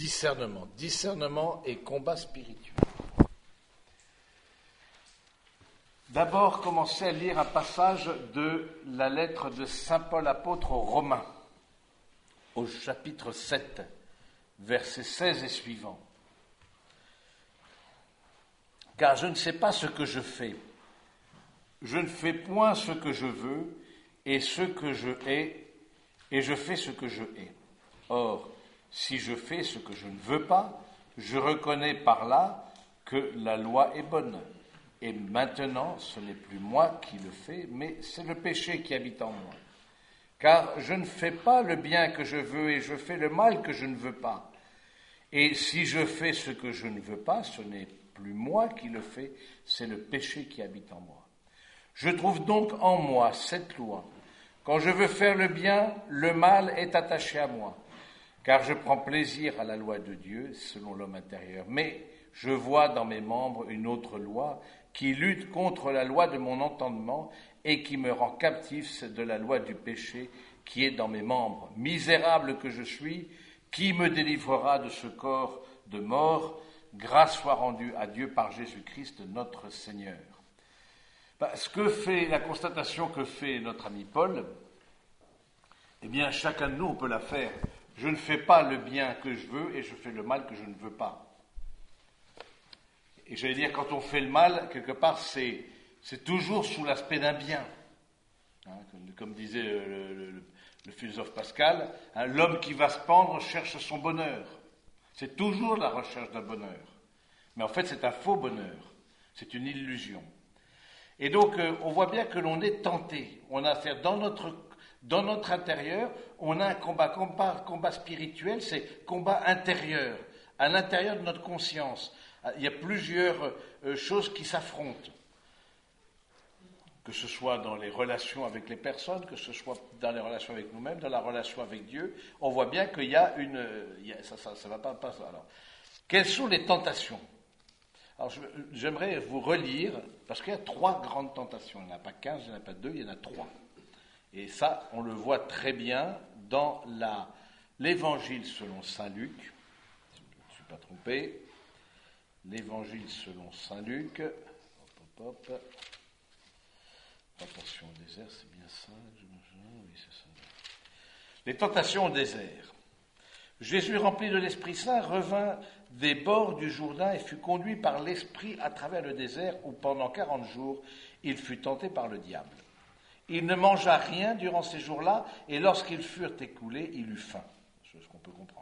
discernement. Discernement et combat spirituel. D'abord, commencez à lire un passage de la lettre de saint Paul apôtre aux Romains, au chapitre 7, versets 16 et suivants. Car je ne sais pas ce que je fais. Je ne fais point ce que je veux et ce que je hais, et je fais ce que je hais. Or, si je fais ce que je ne veux pas, je reconnais par là que la loi est bonne. Et maintenant, ce n'est plus moi qui le fais, mais c'est le péché qui habite en moi. Car je ne fais pas le bien que je veux et je fais le mal que je ne veux pas. Et si je fais ce que je ne veux pas, ce n'est plus moi qui le fais, c'est le péché qui habite en moi. Je trouve donc en moi cette loi. Quand je veux faire le bien, le mal est attaché à moi. Car je prends plaisir à la loi de Dieu, selon l'homme intérieur. Mais je vois dans mes membres une autre loi qui lutte contre la loi de mon entendement et qui me rend captif de la loi du péché qui est dans mes membres. Misérable que je suis, qui me délivrera de ce corps de mort? Grâce soit rendue à Dieu par Jésus-Christ notre Seigneur. La constatation que fait notre ami Paul, eh bien chacun de nous on peut la faire. Je ne fais pas le bien que je veux et je fais le mal que je ne veux pas. Et j'allais dire, quand on fait le mal, quelque part, c'est toujours sous l'aspect d'un bien. Hein, comme disait le philosophe Pascal, hein, l'homme qui va se pendre cherche son bonheur. C'est toujours la recherche d'un bonheur. Mais en fait, c'est un faux bonheur. C'est une illusion. Et donc, on voit bien que l'on est tenté. On a affaire dans notre intérieur, on a un combat spirituel, c'est combat intérieur, à l'intérieur de notre conscience. Il y a plusieurs choses qui s'affrontent, que ce soit dans les relations avec les personnes, que ce soit dans les relations avec nous-mêmes, dans la relation avec Dieu. On voit bien qu'il y a ça va pas. Alors, quelles sont les tentations? Alors, j'aimerais vous relire, parce qu'il y a 3 grandes tentations. Il n'y en a pas 15, il n'y en a pas 2, il y en a 3. Et ça, on le voit très bien dans l'évangile selon saint Luc. Je ne me suis pas trompé. L'évangile selon saint Luc. Tentation au désert, c'est bien ça. Oui, c'est ça. Les tentations au désert. Jésus, rempli de l'Esprit Saint, revint des bords du Jourdain et fut conduit par l'Esprit à travers le désert où pendant 40 jours il fut tenté par le diable. Il ne mangea rien durant ces jours-là et lorsqu'ils furent écoulés, il eut faim. C'est ce qu'on peut comprendre.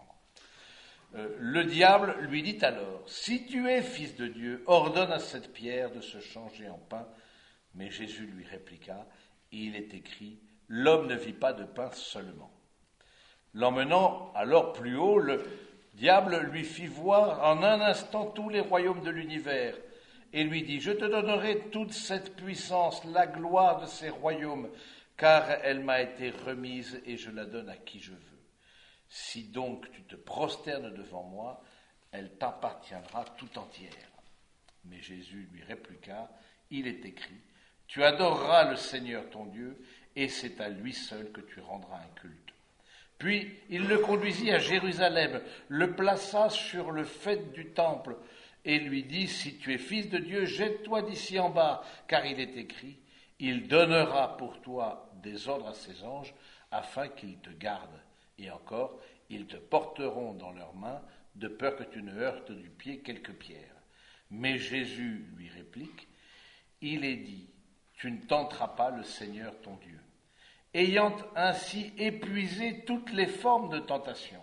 Le diable lui dit alors, « Si tu es fils de Dieu, ordonne à cette pierre de se changer en pain. » Mais Jésus lui répliqua, « Il est écrit, l'homme ne vit pas de pain seulement. » L'emmenant alors plus haut, le diable lui fit voir en un instant tous les royaumes de l'univers et lui dit, « Je te donnerai toute cette puissance, la gloire de ces royaumes, car elle m'a été remise et je la donne à qui je veux. Si donc tu te prosternes devant moi, elle t'appartiendra tout entière. » Mais Jésus lui répliqua, « Il est écrit, tu adoreras le Seigneur ton Dieu, et c'est à lui seul que tu rendras un culte. » Puis il le conduisit à Jérusalem, le plaça sur le faîte du temple, et lui dit, « Si tu es fils de Dieu, jette-toi d'ici en bas, car il est écrit, il donnera pour toi des ordres à ses anges, afin qu'ils te gardent. Et encore, ils te porteront dans leurs mains, de peur que tu ne heurtes du pied quelque pierre. » Mais Jésus lui réplique, « Il est dit, tu ne tenteras pas le Seigneur ton Dieu. » Ayant ainsi épuisé toutes les formes de tentation,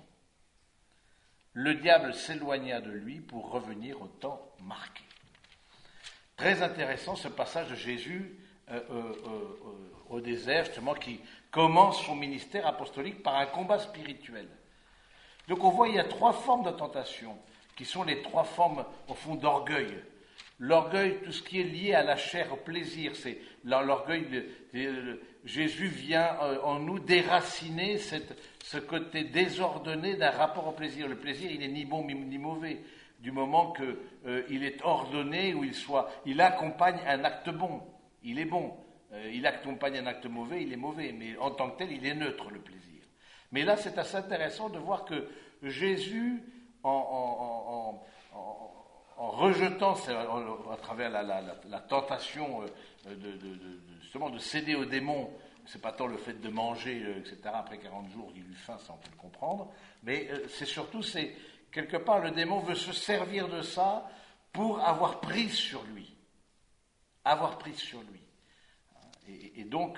le diable s'éloigna de lui pour revenir au temps marqué. Très intéressant ce passage de Jésus au désert, justement, qui commence son ministère apostolique par un combat spirituel. Donc on voit il y a 3 formes de tentation, qui sont les 3 formes, au fond, d'orgueil. L'orgueil, tout ce qui est lié à la chair, au plaisir, c'est l'orgueil. Jésus vient en nous déraciner ce côté désordonné d'un rapport au plaisir. Le plaisir, il n'est ni bon ni mauvais, du moment qu'il est ordonné, ou il accompagne un acte bon, il est bon. Il accompagne un acte mauvais, il est mauvais, mais en tant que tel, il est neutre, le plaisir. Mais là, c'est assez intéressant de voir que Jésus en rejetant, à travers la tentation justement de céder au démon, c'est pas tant le fait de manger, etc., après 40 jours, il eut faim, ça on peut le comprendre, mais c'est surtout, quelque part, le démon veut se servir de ça pour avoir prise sur lui. Avoir prise sur lui. Et donc,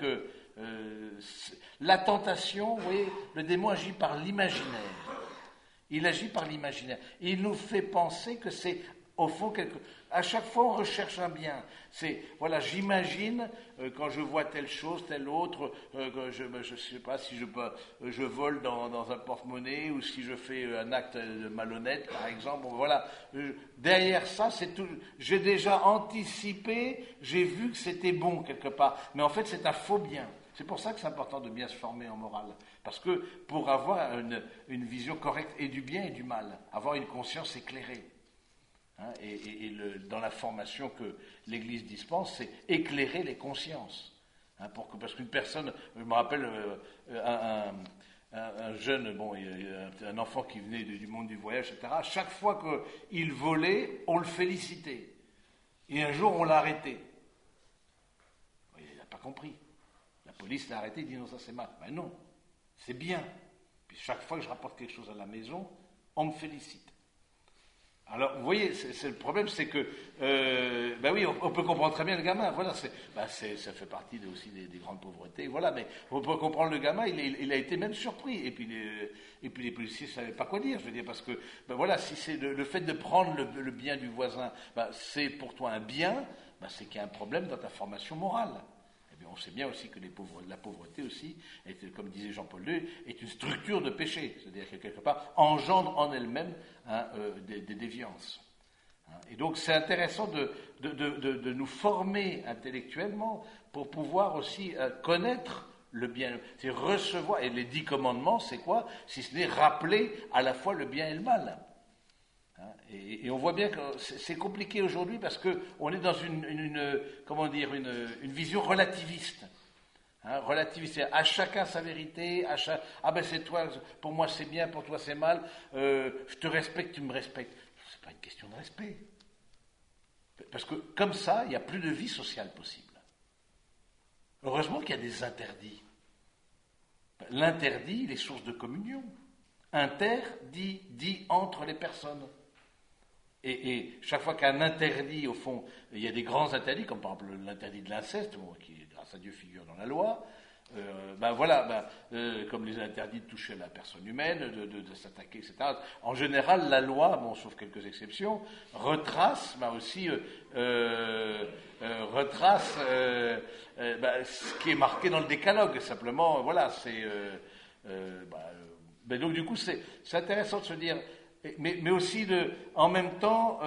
la tentation, vous voyez, le démon agit par l'imaginaire. Il agit par l'imaginaire. Il nous fait penser que c'est, au fond, à chaque fois on recherche un bien. Voilà, j'imagine, quand je vois telle chose, telle autre, je ne sais pas si je vole dans un porte-monnaie ou si je fais un acte malhonnête, par exemple. Bon, voilà, derrière ça, c'est tout. J'ai déjà anticipé, j'ai vu que c'était bon quelque part. Mais en fait, c'est un faux bien. C'est pour ça que c'est important de bien se former en morale. Parce que pour avoir une vision correcte et du bien et du mal, avoir une conscience éclairée. Hein, dans la formation que l'Église dispense, c'est éclairer les consciences. Hein, parce qu'une personne, je me rappelle un jeune, un enfant qui venait du monde du voyage, etc., chaque fois qu'il volait, on le félicitait. Et un jour, on l'a arrêté. Il n'a pas compris. La police l'a arrêté, il dit non, ça c'est mal. Ben non, c'est bien. Puis chaque fois que je rapporte quelque chose à la maison, on me félicite. Alors, vous voyez, c'est le problème, c'est que, oui, on peut comprendre très bien le gamin, voilà, ça fait partie aussi des grandes pauvretés, voilà, mais on peut comprendre le gamin, il a été même surpris, et puis les policiers ne savaient pas quoi dire, je veux dire, parce que, voilà, si c'est le fait de prendre le bien du voisin, c'est pour toi un bien, c'est qu'il y a un problème dans ta formation morale. On sait bien aussi que la pauvreté aussi, comme disait Jean-Paul II, est une structure de péché, c'est-à-dire que quelque part engendre en elle-même des déviances. Et donc c'est intéressant de nous former intellectuellement pour pouvoir aussi connaître le bien, c'est recevoir, et les 10 commandements, c'est quoi? Si ce n'est rappeler à la fois le bien et le mal. Et on voit bien que c'est compliqué aujourd'hui parce qu'on est dans une vision relativiste. Relativiste, à chacun sa vérité, c'est toi, pour moi c'est bien, pour toi c'est mal, je te respecte, tu me respectes. C'est pas une question de respect. Parce que comme ça, il n'y a plus de vie sociale possible. Heureusement qu'il y a des interdits. L'interdit, il est source de communion. Dit entre les personnes. Et chaque fois qu'un interdit, au fond, il y a des grands interdits, comme par exemple l'interdit de l'inceste, qui, grâce à Dieu, figure dans la loi, comme les interdits de toucher la personne humaine, de s'attaquer, etc. En général, la loi, sauf quelques exceptions, retrace ce qui est marqué dans le décalogue. Simplement, voilà, donc du coup, c'est intéressant de se dire... Mais aussi, en même temps,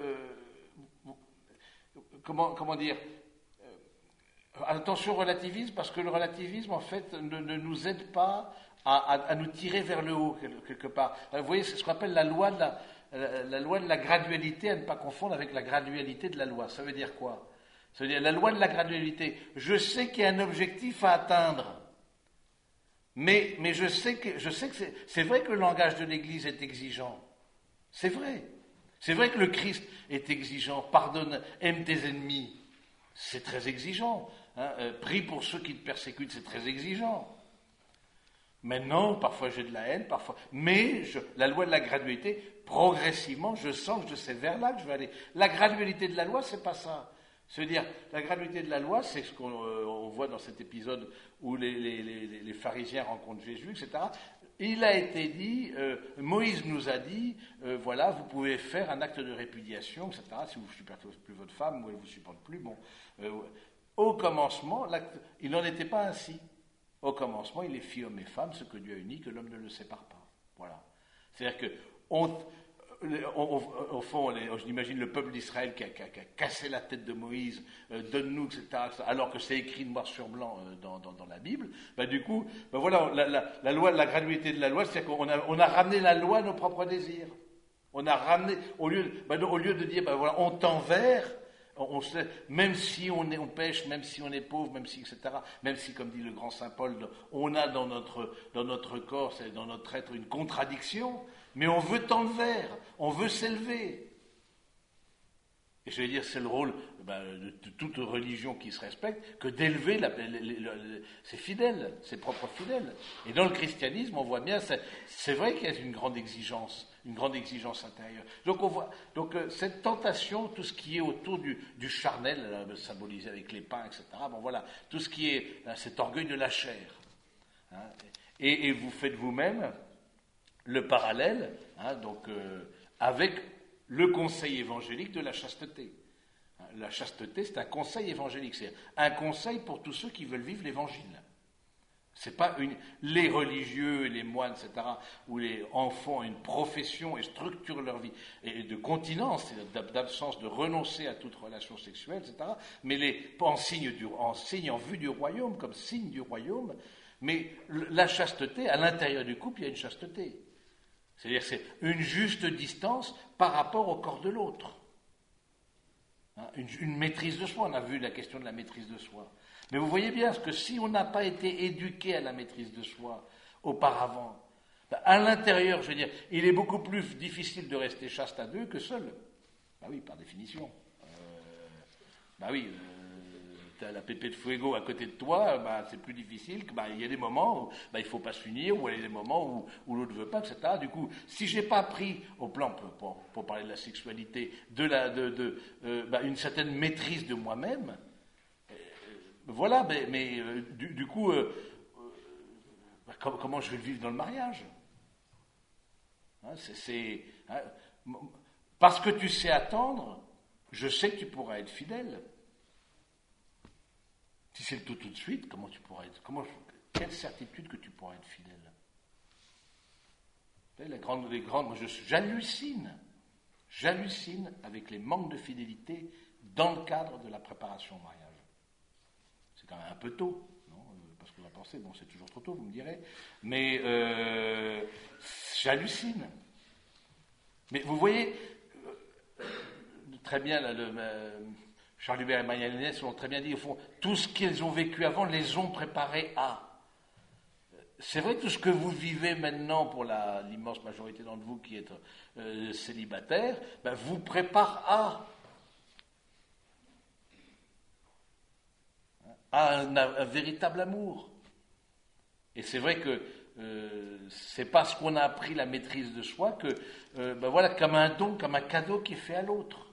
comment dire, attention au relativisme, parce que le relativisme, en fait, ne nous aide pas à nous tirer vers le haut, quelque part. Vous voyez, c'est ce qu'on appelle la loi de la gradualité, à ne pas confondre avec la gradualité de la loi. Ça veut dire quoi? Ça veut dire la loi de la gradualité. Je sais qu'il y a un objectif à atteindre. Mais je sais que c'est vrai que le langage de l'Église est exigeant. C'est vrai. C'est vrai que le Christ est exigeant. Pardonne, aime tes ennemis. C'est très exigeant. Prie pour ceux qui te persécutent, c'est très exigeant. Maintenant, parfois j'ai de la haine, parfois. Mais la loi de la gradualité, progressivement, je sens que je sais vers là que je vais aller. La gradualité de la loi, c'est pas ça. C'est-à-dire, la gradualité de la loi, c'est ce qu'on voit dans cet épisode où les pharisiens rencontrent Jésus, etc. Il a été dit, Moïse nous a dit, voilà, vous pouvez faire un acte de répudiation, etc. Si vous ne supportez plus votre femme ou elle ne vous supporte plus. Au commencement, il n'en était pas ainsi. Au commencement, il est fit hommes et femmes, ce que Dieu a uni, que l'homme ne le sépare pas. Voilà. C'est-à-dire que au fond, j'imagine le peuple d'Israël qui a cassé la tête de Moïse, donne-nous, etc., alors que c'est écrit noir sur blanc dans la Bible. Du coup, voilà, la loi, la gradualité de la loi, c'est-à-dire qu'on a ramené la loi à nos propres désirs. On a ramené, au lieu de dire, voilà, on tend vers, même si on pêche, même si on est pauvre, même si, etc., même si, comme dit le grand saint Paul, on a dans notre corps, dans notre être, une contradiction, Mais on veut tendre vers, on veut s'élever. Et je vais dire, c'est le rôle de toute religion qui se respecte, que d'élever ses fidèles, ses propres fidèles. Et dans le christianisme, on voit bien, c'est vrai qu'il y a une grande exigence intérieure. Donc cette tentation, tout ce qui est autour du charnel, symbolisé avec les pains, etc., bon voilà, tout ce qui est cet orgueil de la chair. Hein, et vous faites vous-même le parallèle, avec le conseil évangélique de la chasteté. La chasteté, c'est un conseil évangélique, c'est un conseil pour tous ceux qui veulent vivre l'évangile. C'est pas les religieux, les moines, etc., où les enfants ont une profession et structurent leur vie, et de continence, d'absence, de renoncer à toute relation sexuelle, etc., mais en vue du royaume, comme signe du royaume, mais la chasteté, à l'intérieur du couple, il y a une chasteté. C'est-à-dire c'est une juste distance par rapport au corps de l'autre. Une maîtrise de soi, on a vu la question de la maîtrise de soi. Mais vous voyez bien que si on n'a pas été éduqué à la maîtrise de soi auparavant, à l'intérieur, je veux dire, il est beaucoup plus difficile de rester chaste à deux que seul. Ben oui, par définition. Tu as la pépé de fuego à côté de toi, c'est plus difficile. Il y a des moments où il ne faut pas s'unir, ou il y a des moments où l'autre ne veut pas, etc. Du coup, si je n'ai pas appris au plan, pour parler de la sexualité, une certaine maîtrise de moi-même, voilà, du coup, comment je vais le vivre dans le mariage? Parce que tu sais attendre, je sais que tu pourras être fidèle. Si c'est le tout de suite, comment tu pourras être... quelle certitude que tu pourras être fidèle? J'hallucine avec les manques de fidélité dans le cadre de la préparation au mariage. C'est quand même un peu tôt, non? Parce qu'on va penser, c'est toujours trop tôt, vous me direz, mais j'hallucine. Mais vous voyez, très bien, Charles Hubert et Maria Lénès l'ont très bien dit, au fond, tout ce qu'ils ont vécu avant les ont préparés à. C'est vrai, tout ce que vous vivez maintenant pour l'immense majorité d'entre vous qui êtes célibataires, vous prépare à un véritable amour. Et c'est vrai que c'est parce qu'on a appris la maîtrise de soi que, comme un don, comme un cadeau qui est fait à l'autre.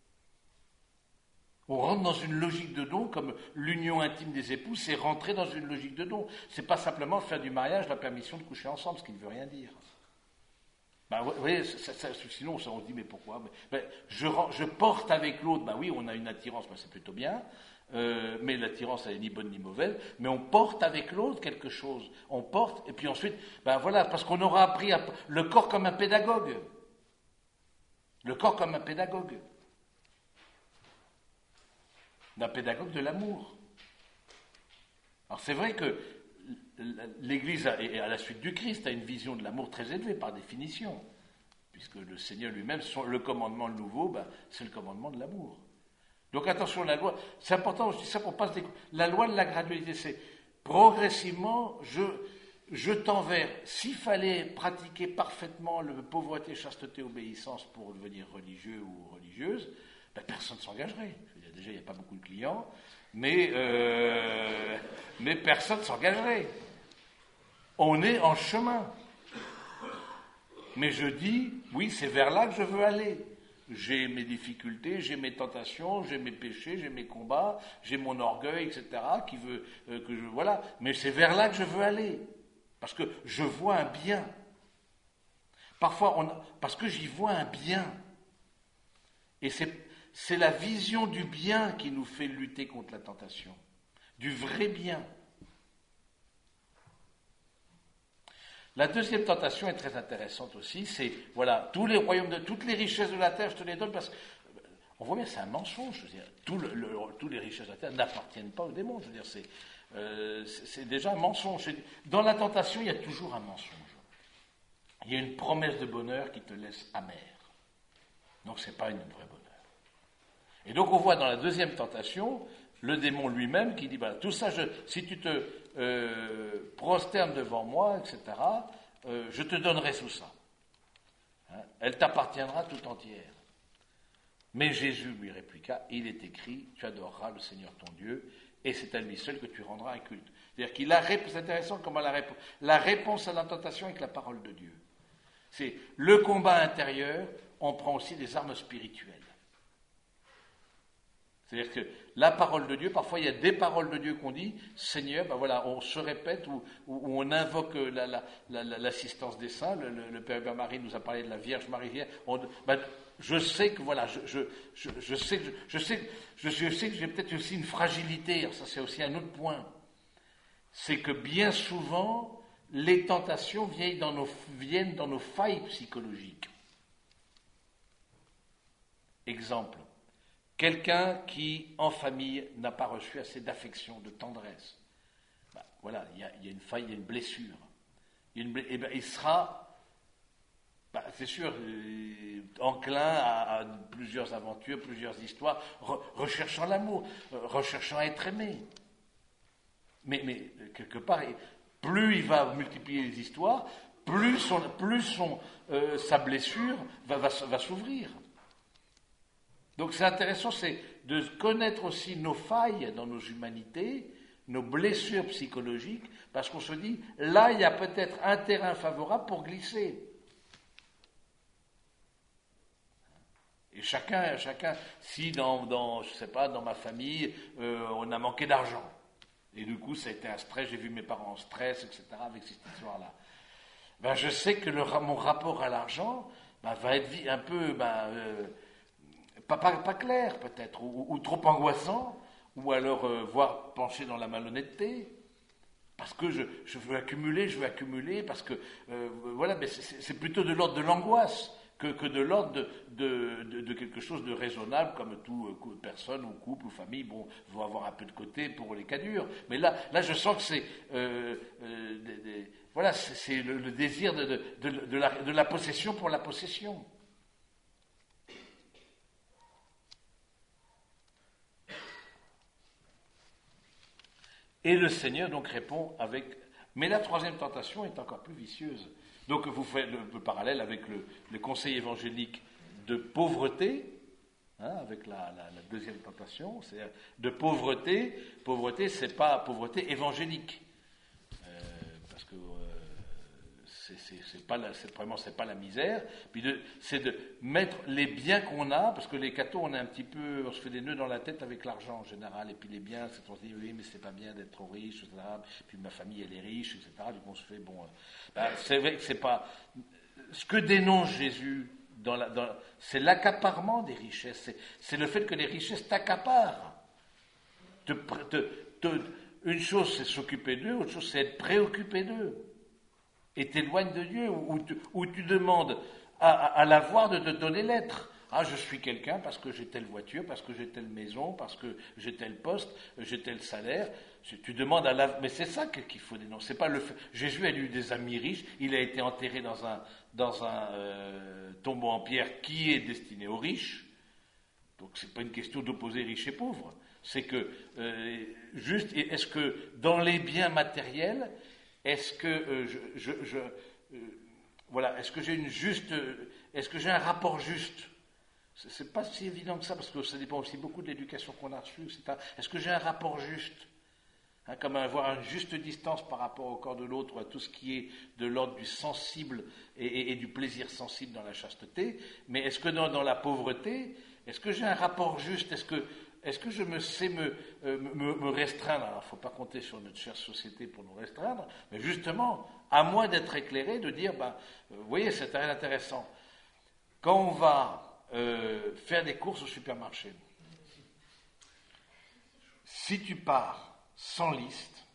On rentre dans une logique de don, comme l'union intime des époux, c'est rentrer dans une logique de don. C'est pas simplement faire du mariage la permission de coucher ensemble, ce qui ne veut rien dire. Vous voyez, sinon on se dit, mais pourquoi? Je porte avec l'autre, oui, on a une attirance, c'est plutôt bien, mais l'attirance, elle n'est ni bonne ni mauvaise, mais on porte avec l'autre quelque chose. On porte, et puis ensuite, parce qu'on aura appris le corps comme un pédagogue. Le corps comme un pédagogue. D'un pédagogue de l'amour. Alors c'est vrai que l'Église, à la suite du Christ, a une vision de l'amour très élevée par définition, puisque le Seigneur lui-même, le commandement nouveau, c'est le commandement de l'amour. Donc attention, la loi, c'est important, je dis ça pour pas se découvrir. La loi de la gradualité, c'est progressivement, je tends vers, s'il fallait pratiquer parfaitement le pauvreté, chasteté, obéissance pour devenir religieux ou religieuse, personne ne s'engagerait. Déjà, il n'y a pas beaucoup de clients, mais personne ne s'engagerait. On est en chemin. Mais je dis, oui, c'est vers là que je veux aller. J'ai mes difficultés, j'ai mes tentations, j'ai mes péchés, j'ai mes combats, j'ai mon orgueil, etc., qui veut voilà. Mais c'est vers là que je veux aller. Parce que je vois un bien. Parfois, parce que j'y vois un bien. Et c'est la vision du bien qui nous fait lutter contre la tentation, du vrai bien. La deuxième tentation est très intéressante aussi, c'est, tous les royaumes, toutes les richesses de la terre, je te les donne parce que, on voit bien, c'est un mensonge, je veux dire, tous les richesses de la terre n'appartiennent pas au démon, je veux dire, c'est déjà un mensonge. Dans la tentation, il y a toujours un mensonge. Il y a une promesse de bonheur qui te laisse amer. Donc c'est pas une vraie bonheur. Et donc on voit dans la deuxième tentation, le démon lui-même qui dit, tout ça, si tu te prosternes devant moi, etc., je te donnerai tout ça. Elle t'appartiendra tout entière. Mais Jésus lui répliqua, il est écrit, tu adoreras le Seigneur ton Dieu, et c'est à lui seul que tu rendras un culte. C'est-à-dire qu'il a c'est intéressant comment la réponse à la tentation avec la parole de Dieu. C'est le combat intérieur, on prend aussi des armes spirituelles. C'est-à-dire que la parole de Dieu, parfois il y a des paroles de Dieu qu'on dit, Seigneur, ben voilà, on se répète ou on invoque l'assistance des saints. Le Père Hubert Marie nous a parlé de la Vierge Marie. Je sais que voilà, je sais que j'ai peut-être aussi une fragilité. Alors ça c'est aussi un autre point. C'est que bien souvent, les tentations viennent dans nos failles psychologiques. Exemple. Quelqu'un qui, en famille, n'a pas reçu assez d'affection, de tendresse. Voilà, il y a une faille, il y a une blessure. Il sera, c'est sûr, enclin à plusieurs aventures, plusieurs histoires, recherchant l'amour, recherchant à être aimé. Mais quelque part, plus il va multiplier les histoires, plus sa blessure va s'ouvrir. Donc c'est intéressant, c'est de connaître aussi nos failles dans nos humanités, nos blessures psychologiques, parce qu'on se dit, là, il y a peut-être un terrain favorable pour glisser. Et chacun, si je sais pas, dans ma famille, on a manqué d'argent, et du coup, ça a été un stress, j'ai vu mes parents en stress, etc., avec cette histoire-là. Je sais que mon rapport à l'argent va être un peu... pas clair peut-être, ou trop angoissant, ou alors voire pencher dans la malhonnêteté, parce que je veux accumuler, parce que voilà, mais c'est plutôt de l'ordre de l'angoisse que de l'ordre de quelque chose de raisonnable, comme toute personne ou couple ou famille, vont avoir un peu de côté pour les cas durs. Mais là je sens que c'est voilà, c'est le désir de la possession pour la possession. Et le Seigneur donc répond avec... Mais la troisième tentation est encore plus vicieuse. Donc vous faites le parallèle avec le conseil évangélique de pauvreté, avec la deuxième tentation, c'est de pauvreté. Pauvreté, c'est pas pauvreté évangélique. Parce que c'est pas la misère. Puis c'est de mettre les biens qu'on a, parce que les cathos, on se fait des nœuds dans la tête avec l'argent en général, et puis les biens, on se dit oui, mais c'est pas bien d'être trop riche, etc. Puis ma famille elle est riche, etc. Du coup on se fait c'est vrai que c'est pas ce que dénonce Jésus c'est l'accaparement des richesses, c'est le fait que les richesses t'accaparent. Une chose c'est s'occuper d'eux, autre chose c'est être préoccupé d'eux. Et t'éloignes de Dieu, ou tu demandes à l'avoir de te donner l'être. Je suis quelqu'un parce que j'ai telle voiture, parce que j'ai telle maison, parce que j'ai tel poste, j'ai tel salaire. Tu demandes mais c'est ça qu'il faut dénoncer. C'est pas Jésus a eu des amis riches, il a été enterré dans un tombeau en pierre qui est destiné aux riches. Donc c'est pas une question d'opposer riches et pauvres. C'est que est-ce que dans les biens matériels, est-ce que est-ce que j'ai un rapport juste? C'est pas si évident que ça, parce que ça dépend aussi beaucoup de l'éducation qu'on a reçue, etc. Est-ce que j'ai un rapport juste? Comme avoir une juste distance par rapport au corps de l'autre, ou à tout ce qui est de l'ordre du sensible et du plaisir sensible dans la chasteté. Mais est-ce que dans la pauvreté, est-ce que j'ai un rapport juste? Est-ce que je me sais me restreindre? Alors, il ne faut pas compter sur notre chère société pour nous restreindre, mais justement, à moins d'être éclairé, de dire, vous voyez, c'est très intéressant. Quand on va faire des courses au supermarché, si tu pars sans liste,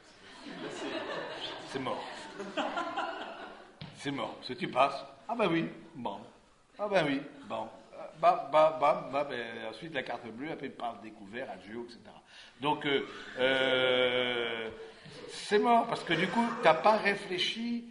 c'est mort. C'est mort. Si tu passes, oui, bon. Oui, bon. Ensuite la carte bleue, après par découvert, adieu, etc. Donc c'est mort, parce que du coup tu n'as pas réfléchi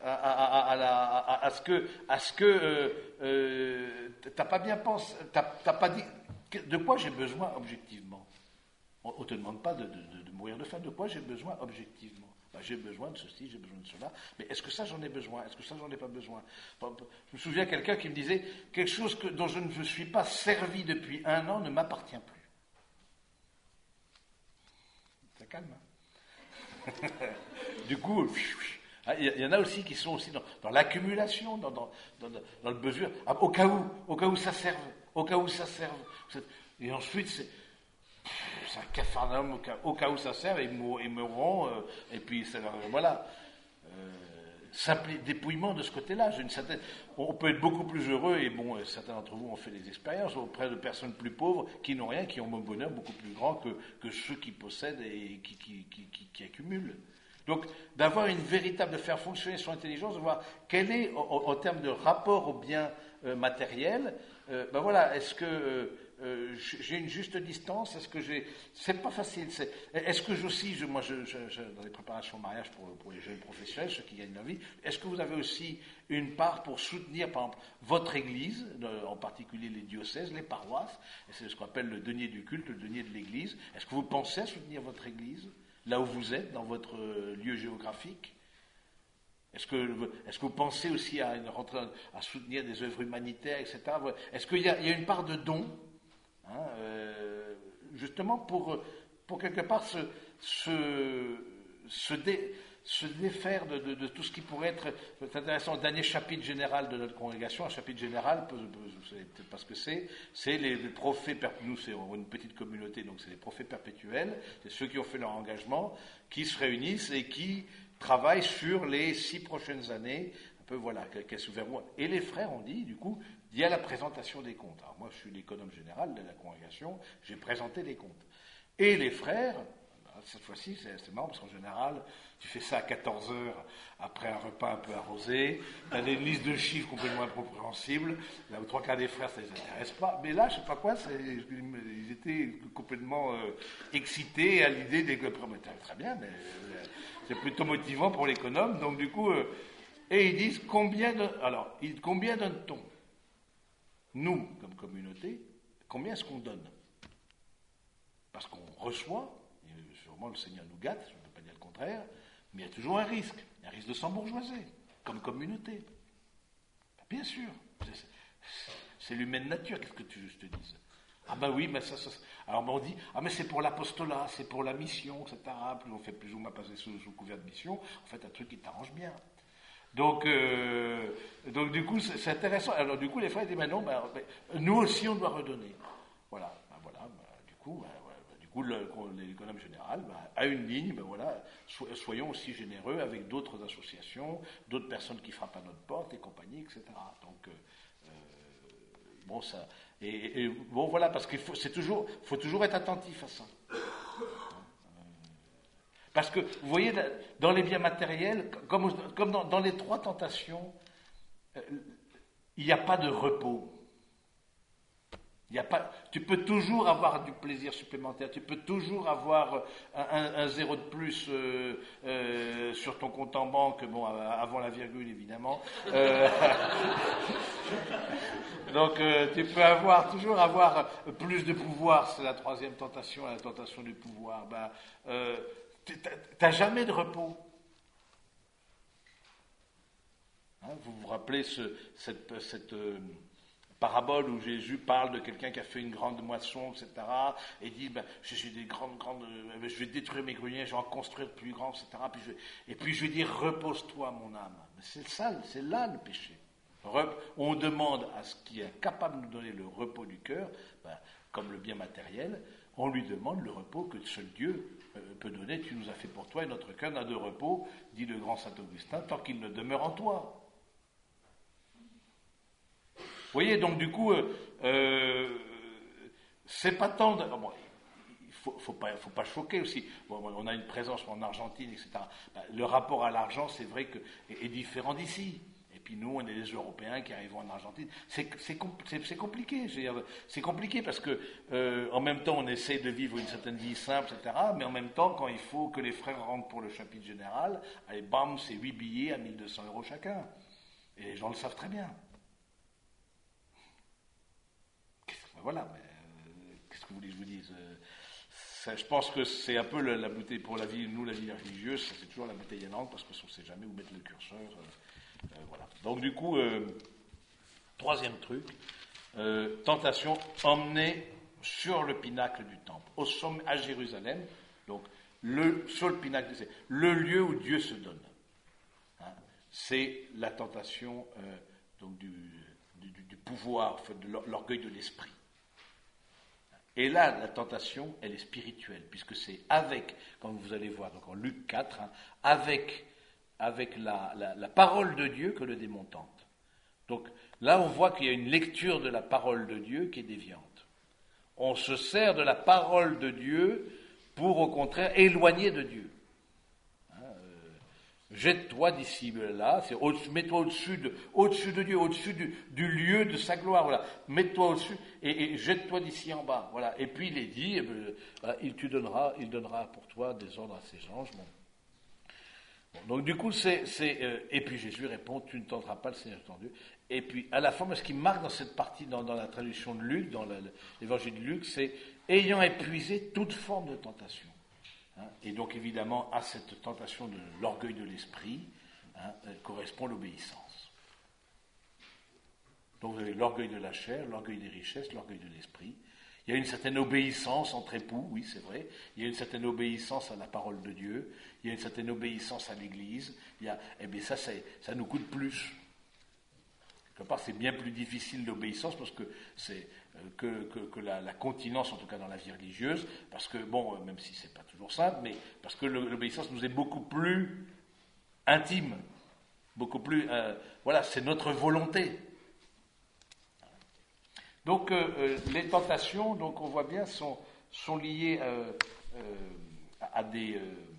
à ce que t'as pas bien pensé, t'as pas dit de quoi j'ai besoin objectivement. On ne te demande pas de mourir de faim, de quoi j'ai besoin objectivement. Ben, j'ai besoin de ceci, j'ai besoin de cela, mais est-ce que ça j'en ai besoin? Est-ce que ça j'en ai pas besoin? Je me souviens quelqu'un qui me disait quelque chose dont je ne me suis pas servi depuis 1 an ne m'appartient plus. Ça calme, hein? Du coup, il y en a aussi qui sont aussi dans l'accumulation, dans le besoin, au cas où ça serve, au cas où ça serve. Et ensuite, c'est un capharnaüm, au cas où ça serve, ils mourront, et puis voilà. Simple dépouillement de ce côté-là. On peut être beaucoup plus heureux, et bon, certains d'entre vous ont fait des expériences auprès de personnes plus pauvres qui n'ont rien, qui ont un bonheur beaucoup plus grand que ceux qui possèdent et qui accumulent. Donc, de faire fonctionner son intelligence, de voir quel est, en termes de rapport au bien matériel, ben voilà, est-ce que j'ai une juste distance? Est-ce que c'est pas facile. Est-ce que moi, dans les préparations au mariage pour les jeunes professionnels, ceux qui gagnent leur vie, est-ce que vous avez aussi une part pour soutenir, par exemple, votre Église, en particulier les diocèses, les paroisses? C'est ce qu'on appelle le denier du culte, le denier de l'Église. Est-ce que vous pensez à soutenir votre Église, là où vous êtes, dans votre lieu géographique? Est-ce que vous pensez aussi à soutenir des œuvres humanitaires, etc. Est-ce qu'il y a une part de don, hein, justement pour quelque part se défaire de tout ce qui pourrait être intéressant? Le dernier chapitre général de notre congrégation, un chapitre général, vous savez peut-être pas ce que c'est les prophètes, nous c'est une petite communauté, donc c'est les prophètes perpétuels, c'est ceux qui ont fait leur engagement, qui se réunissent et qui travaillent sur les 6 prochaines années, un peu voilà, qu'elles s'ouvrent. Et les frères ont dit, du coup, il y a la présentation des comptes. Alors moi je suis l'économe général de la congrégation, j'ai présenté les comptes. Et les frères, cette fois-ci, c'est marrant parce qu'en général, tu fais ça à 14 heures après un repas un peu arrosé, tu as des listes de chiffres complètement incompréhensibles, là où 3/4 des frères, ça ne les intéresse pas, mais là, je ne sais pas quoi, ils étaient complètement excités à l'idée des... Très bien, mais c'est plutôt motivant pour l'économe, donc du coup, et ils disent, combien donne-t-on? Nous, comme communauté, combien est-ce qu'on donne? Parce qu'on reçoit, et sûrement le Seigneur nous gâte, je ne peux pas dire le contraire, mais il y a toujours un risque de s'embourgeoiser, comme communauté. Bien sûr, c'est l'humaine nature, qu'est-ce que tu veux que je te dise? Ah ben oui, mais ça. Alors on dit, ah mais c'est pour l'apostolat, c'est pour la mission, etc. Plus on fait plus ou moins passer sous couvert de mission, en fait un truc qui t'arrange bien. Donc du coup, c'est intéressant. Alors du coup, les frères disent, mais non, nous aussi on doit redonner. Voilà, du coup, l'économe général a une ligne, soyons aussi généreux avec d'autres associations, d'autres personnes qui frappent à notre porte, et compagnie, etc. Donc, ça. Et voilà, parce qu'il faut toujours être attentif à ça. Parce que, vous voyez, dans les biens matériels, comme dans les 3 tentations, il n'y a pas de repos. Tu peux toujours avoir du plaisir supplémentaire, tu peux toujours avoir un 0 de plus sur ton compte en banque, avant la virgule évidemment. Donc tu peux toujours avoir plus de pouvoir, c'est la 3e tentation, la tentation du pouvoir. T'as jamais de repos. Hein, vous vous rappelez cette parabole où Jésus parle de quelqu'un qui a fait une grande moisson, etc. Et dit, j'ai des grandes, je vais détruire mes greniers, je vais en construire de plus grands, etc. Et puis je vais dire, repose-toi mon âme. C'est ça, c'est là le péché. On demande à ce qui est capable de nous donner le repos du cœur, comme le bien matériel, on lui demande le repos que seul Dieu peut donner. Tu nous as fait pour toi et notre cœur n'a de repos, dit le grand saint Augustin, tant qu'il ne demeure en toi. Vous voyez, donc du coup, c'est pas tant de... il faut pas choquer aussi. On a une présence en Argentine, etc. Le rapport à l'argent, c'est vrai que est différent d'ici. Et puis nous, on est des Européens qui arrivons en Argentine. C'est compliqué. C'est compliqué parce que en même temps, on essaie de vivre une certaine vie simple, etc. Mais en même temps, quand il faut que les frères rentrent pour le chapitre général, allez, bam, c'est 8 billets à 1 200 € chacun. Et les gens le savent très bien. Voilà, mais qu'est-ce que vous voulez que je vous dise? je pense que c'est un peu la bouteille pour la vie, nous, la vie religieuse, c'est toujours la bouteille à l'encre, parce qu'on ne sait jamais où mettre le curseur. Voilà. Donc, du coup, troisième truc, tentation emmenée sur le pinacle du temple, au sommet à Jérusalem, donc sur le pinacle, le lieu où Dieu se donne. Hein, c'est la tentation donc du pouvoir, de l'orgueil de l'esprit. Et là, la tentation, elle est spirituelle, puisque c'est avec, comme vous allez voir donc en Luc 4, avec la parole de Dieu que le démon tente. Donc là, on voit qu'il y a une lecture de la parole de Dieu qui est déviante. On se sert de la parole de Dieu pour, au contraire, éloigner de Dieu. Jette-toi d'ici là, mets-toi au-dessus de Dieu, au-dessus du lieu de sa gloire, voilà. Mets-toi au-dessus et jette-toi d'ici en bas, voilà. Et puis il est dit, il donnera pour toi des ordres à ses anges. Bon, donc du coup, et puis Jésus répond, tu ne tenteras pas le Seigneur ton Dieu. Et puis à la fin, ce qui marque dans cette partie, dans la traduction de Luc, dans l'évangile de Luc, c'est ayant épuisé toute forme de tentation. Et donc évidemment, à cette tentation de l'orgueil de l'esprit, correspond l'obéissance. Donc vous avez l'orgueil de la chair, l'orgueil des richesses, l'orgueil de l'esprit. Il y a une certaine obéissance entre époux, oui c'est vrai. Il y a une certaine obéissance à la parole de Dieu. Il y a une certaine obéissance à l'Église. Eh bien ça nous coûte plus. Quelque part, c'est bien plus difficile l'obéissance parce que c'est que la continence, en tout cas dans la vie religieuse, parce que, bon, même si c'est pas toujours simple, mais parce que l'obéissance nous est beaucoup plus intime, beaucoup plus, voilà, c'est notre volonté. Donc, les tentations, donc on voit bien, sont liées à des...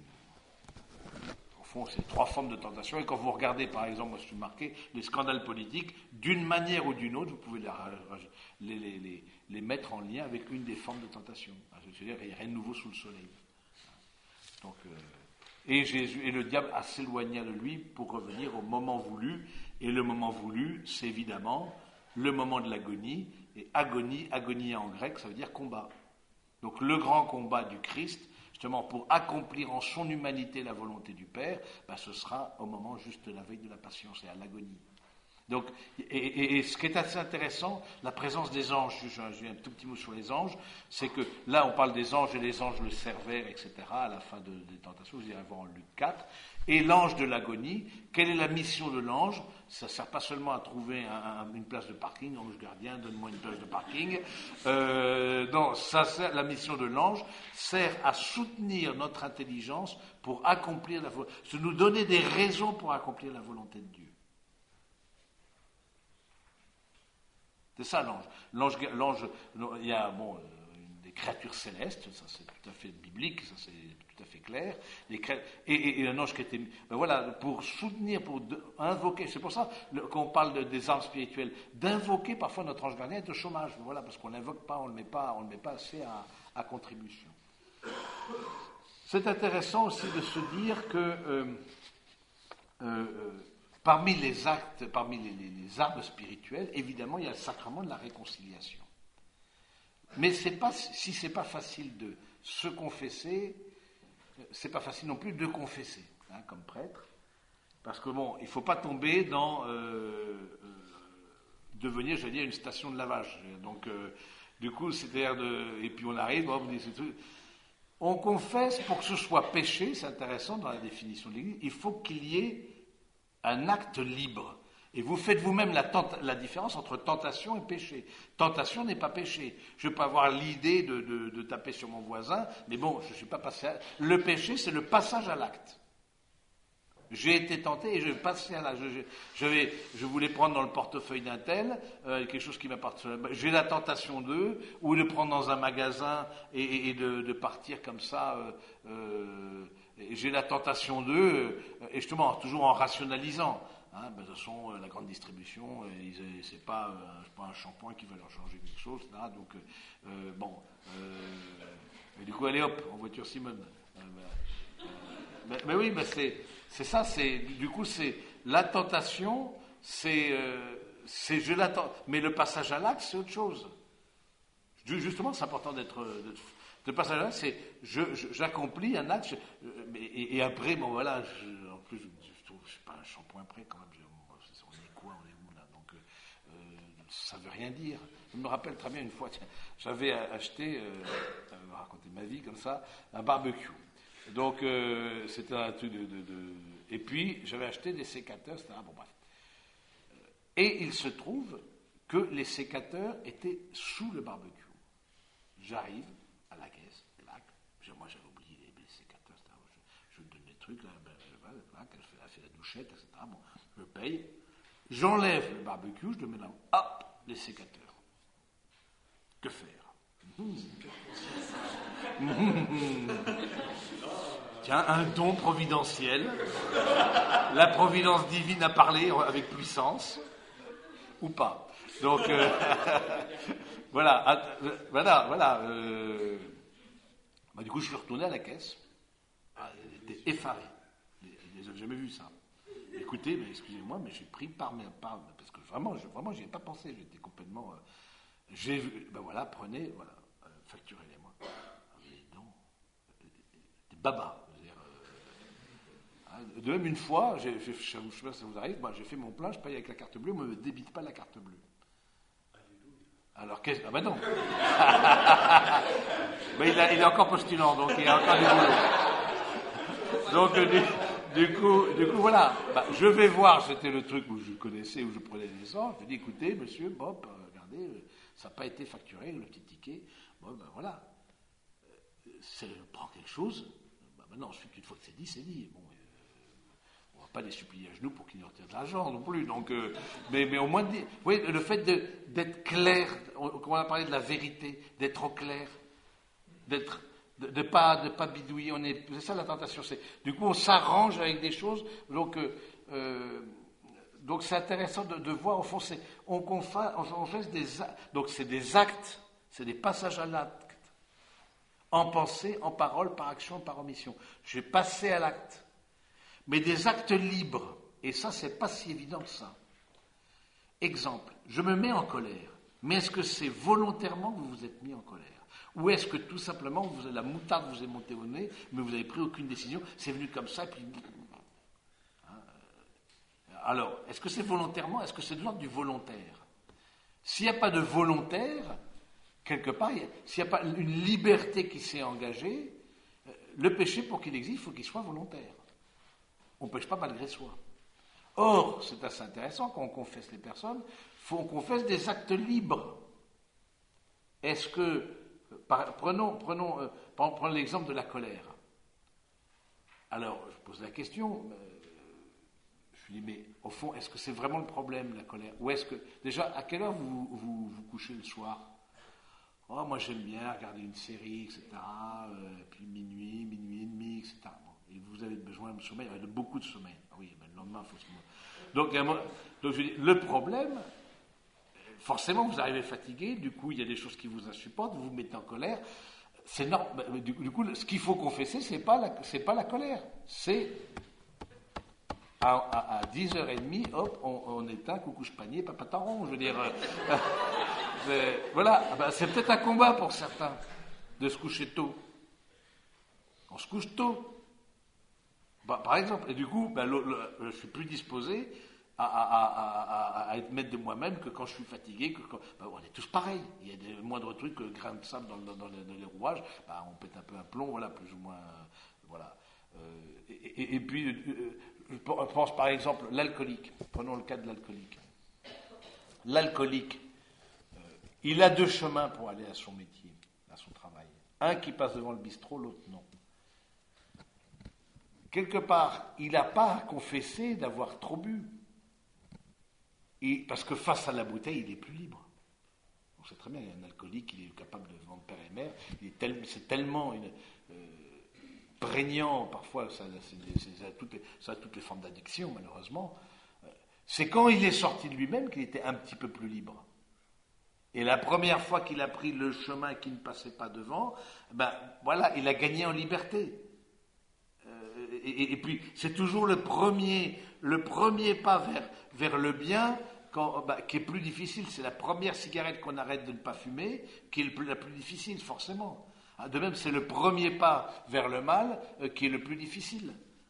c'est trois formes de tentation, et quand vous regardez, par exemple, moi je suis marqué, les scandales politiques, d'une manière ou d'une autre, vous pouvez les mettre en lien avec une des formes de tentation. C'est-à-dire qu'il n'y a rien de nouveau sous le soleil. Donc, et le diable s'éloigna de lui pour revenir au moment voulu, et le moment voulu, c'est évidemment le moment de l'agonie, et agonie en grec, ça veut dire combat. Donc le grand combat du Christ, justement, pour accomplir en son humanité la volonté du Père, ce sera au moment juste de la veille de la passion, c'est à l'agonie. Donc, et ce qui est assez intéressant, la présence des anges, j'ai un tout petit mot sur les anges, c'est que là on parle des anges et les anges le servèrent, etc., à la fin des tentations, vous irez voir en Luc 4, et l'ange de l'agonie, quelle est la mission de l'ange? Ça ne sert pas seulement à trouver une place de parking, ange gardien, donne-moi une place de parking, non, la mission de l'ange sert à soutenir notre intelligence pour accomplir la volonté, nous donner des raisons pour accomplir la volonté de Dieu. C'est ça l'ange. L'ange, il y a des créatures célestes, ça c'est tout à fait biblique, ça c'est tout à fait clair. Et un ange qui était, voilà, pour soutenir, pour invoquer. C'est pour ça qu'on parle des armes spirituelles, d'invoquer parfois notre ange gardien est au chômage. Voilà, parce qu'on l'invoque pas, on le met pas assez à contribution. C'est intéressant aussi de se dire que parmi les actes, parmi les armes spirituelles, évidemment, il y a le sacrement de la réconciliation. Mais si c'est pas facile de se confesser, c'est pas facile non plus de confesser, comme prêtre, parce que il ne faut pas tomber dans devenir, j'allais dire, une station de lavage. Donc, du coup, c'est-à-dire et puis on arrive, on confesse pour que ce soit péché, c'est intéressant dans la définition de l'Église, il faut qu'il y ait un acte libre. Et vous faites vous-même la différence entre tentation et péché. Tentation n'est pas péché. Je peux avoir l'idée de taper sur mon voisin, mais bon, je ne suis pas passé à... Le péché, c'est le passage à l'acte. J'ai été tenté et je vais passer à l'acte. Je voulais prendre dans le portefeuille d'un tel, quelque chose qui m'appartient. J'ai la tentation d'eux, ou de prendre dans un magasin et de partir comme ça... j'ai la tentation d'eux, et justement, toujours en rationalisant. De toute façon, la grande distribution, c'est pas un shampoing qui va leur changer quelque chose, là, donc, et du coup, allez hop, en voiture Simone. Mais oui, c'est ça, du coup, c'est la tentation, c'est je l'attends, mais le passage à l'acte, c'est autre chose. Justement, c'est important Ce passage-là, c'est j'accomplis un acte, et après, bon voilà, en plus, je trouve, je suis pas un shampoing près quand même. On est quoi, on est où là? Donc, ça veut rien dire. Je me rappelle très bien une fois, tiens, j'avais acheté, je vais raconter ma vie comme ça, un barbecue. Donc, c'était un truc et puis, j'avais acheté des sécateurs, etc. Bon, bref. Et il se trouve que les sécateurs étaient sous le barbecue. J'arrive à la caisse, clac. Moi, j'avais oublié les sécateurs, etc. Je donne les trucs, là, clac, elle fait la douchette, etc. Bon, je paye. J'enlève le barbecue, je le mets là. Hop, les sécateurs. Que faire? Tiens, un don providentiel. La providence divine a parlé avec puissance. Ou pas. Donc, voilà. Du coup, je suis retourné à la caisse. Elle était effarée. Ils n'avaient jamais vu ça. Écoutez, mais excusez-moi, mais j'ai pris par parce que vraiment, j'y ai pas pensé. J'étais complètement. J'ai vu. Ben voilà, prenez, voilà, facturez-les-moi. Non, des babas. De même, une fois, je ne sais pas si ça vous arrive, j'ai fait mon plein, je paye avec la carte bleue, on ne me débite pas la carte bleue. Alors, qu'est-ce que... Ah ben non. Mais il est encore postulant, donc il y a encore du boulot. Donc, du coup, voilà. Je vais voir, c'était le truc où je connaissais, où je prenais des essences. Je dis, écoutez, monsieur, Bob, regardez, ça n'a pas été facturé, le petit ticket. Bon, voilà. Je prends quelque chose. Maintenant, ensuite, une fois que c'est dit, c'est dit. Bon, on ne va pas les supplier à genoux pour qu'ils nous retirent de l'argent non plus. Donc, mais au moins, vous voyez, le fait d'être clair, comme on a parlé de la vérité, d'être au clair, de ne pas bidouiller. C'est ça la tentation. Du coup, on s'arrange avec des choses. Donc c'est intéressant de voir, au fond, on fait donc c'est des actes, c'est des passages à l'acte. En pensée, en parole, par action, par omission. Je vais passer à l'acte. Mais des actes libres, et ça, c'est pas si évident que ça. Exemple, je me mets en colère, mais est-ce que c'est volontairement que vous vous êtes mis en colère? Ou est-ce que tout simplement, la moutarde vous est montée au nez, mais vous n'avez pris aucune décision, c'est venu comme ça, et puis... Alors, est-ce que c'est volontairement? Est-ce que c'est de l'ordre du volontaire? S'il n'y a pas de volontaire, quelque part, s'il n'y a pas une liberté qui s'est engagée, le péché, pour qu'il existe, il faut qu'il soit volontaire. On ne pêche pas malgré soi. Or, c'est assez intéressant, quand on confesse les personnes, on confesse des actes libres. Est-ce que, prenons l'exemple de la colère. Alors, je pose la question, je lui dis, mais au fond, est-ce que c'est vraiment le problème, la colère? Ou est-ce que, déjà, à quelle heure vous couchez le soir? Oh, moi j'aime bien regarder une série, etc. Puis minuit et demi, etc. Bon, et vous avez besoin de sommeil, de beaucoup de sommeil. Ah oui, ben le lendemain, il faut se... Donc je dis, le problème, forcément vous arrivez fatigué, du coup il y a des choses qui vous insupportent, vous vous mettez en colère. C'est normal. Du coup, ce qu'il faut confesser, c'est pas la colère. C'est à 10h30, hop, on éteint, coucou panier, papa taron, je veux dire. Voilà, c'est peut-être un combat pour certains de se coucher tôt. On se couche tôt. Par exemple, et du coup, je suis plus disposé à être maître de moi-même que quand je suis fatigué. On est tous pareils. Il y a des moindres trucs, grains de sable dans les rouages, on pète un peu un plomb, voilà, plus ou moins. Voilà. Et puis, je pense par exemple l'alcoolique. Prenons le cas de l'alcoolique. L'alcoolique, il a deux chemins pour aller à son métier, à son travail. Un qui passe devant le bistrot, l'autre non. Quelque part, il n'a pas confessé d'avoir trop bu. Parce que face à la bouteille, il est plus libre. On sait très bien, il y a un alcoolique, il est capable de vendre père et mère. C'est tellement prégnant, parfois, ça a toutes les formes d'addiction, malheureusement. C'est quand il est sorti de lui-même qu'il était un petit peu plus libre. Et la première fois qu'il a pris le chemin qui ne passait pas devant, voilà, il a gagné en liberté. Et puis, c'est toujours le premier pas vers le bien qui est plus difficile. C'est la première cigarette qu'on arrête de ne pas fumer qui est la plus difficile, forcément. De même, c'est le premier pas vers le mal qui est le plus difficile.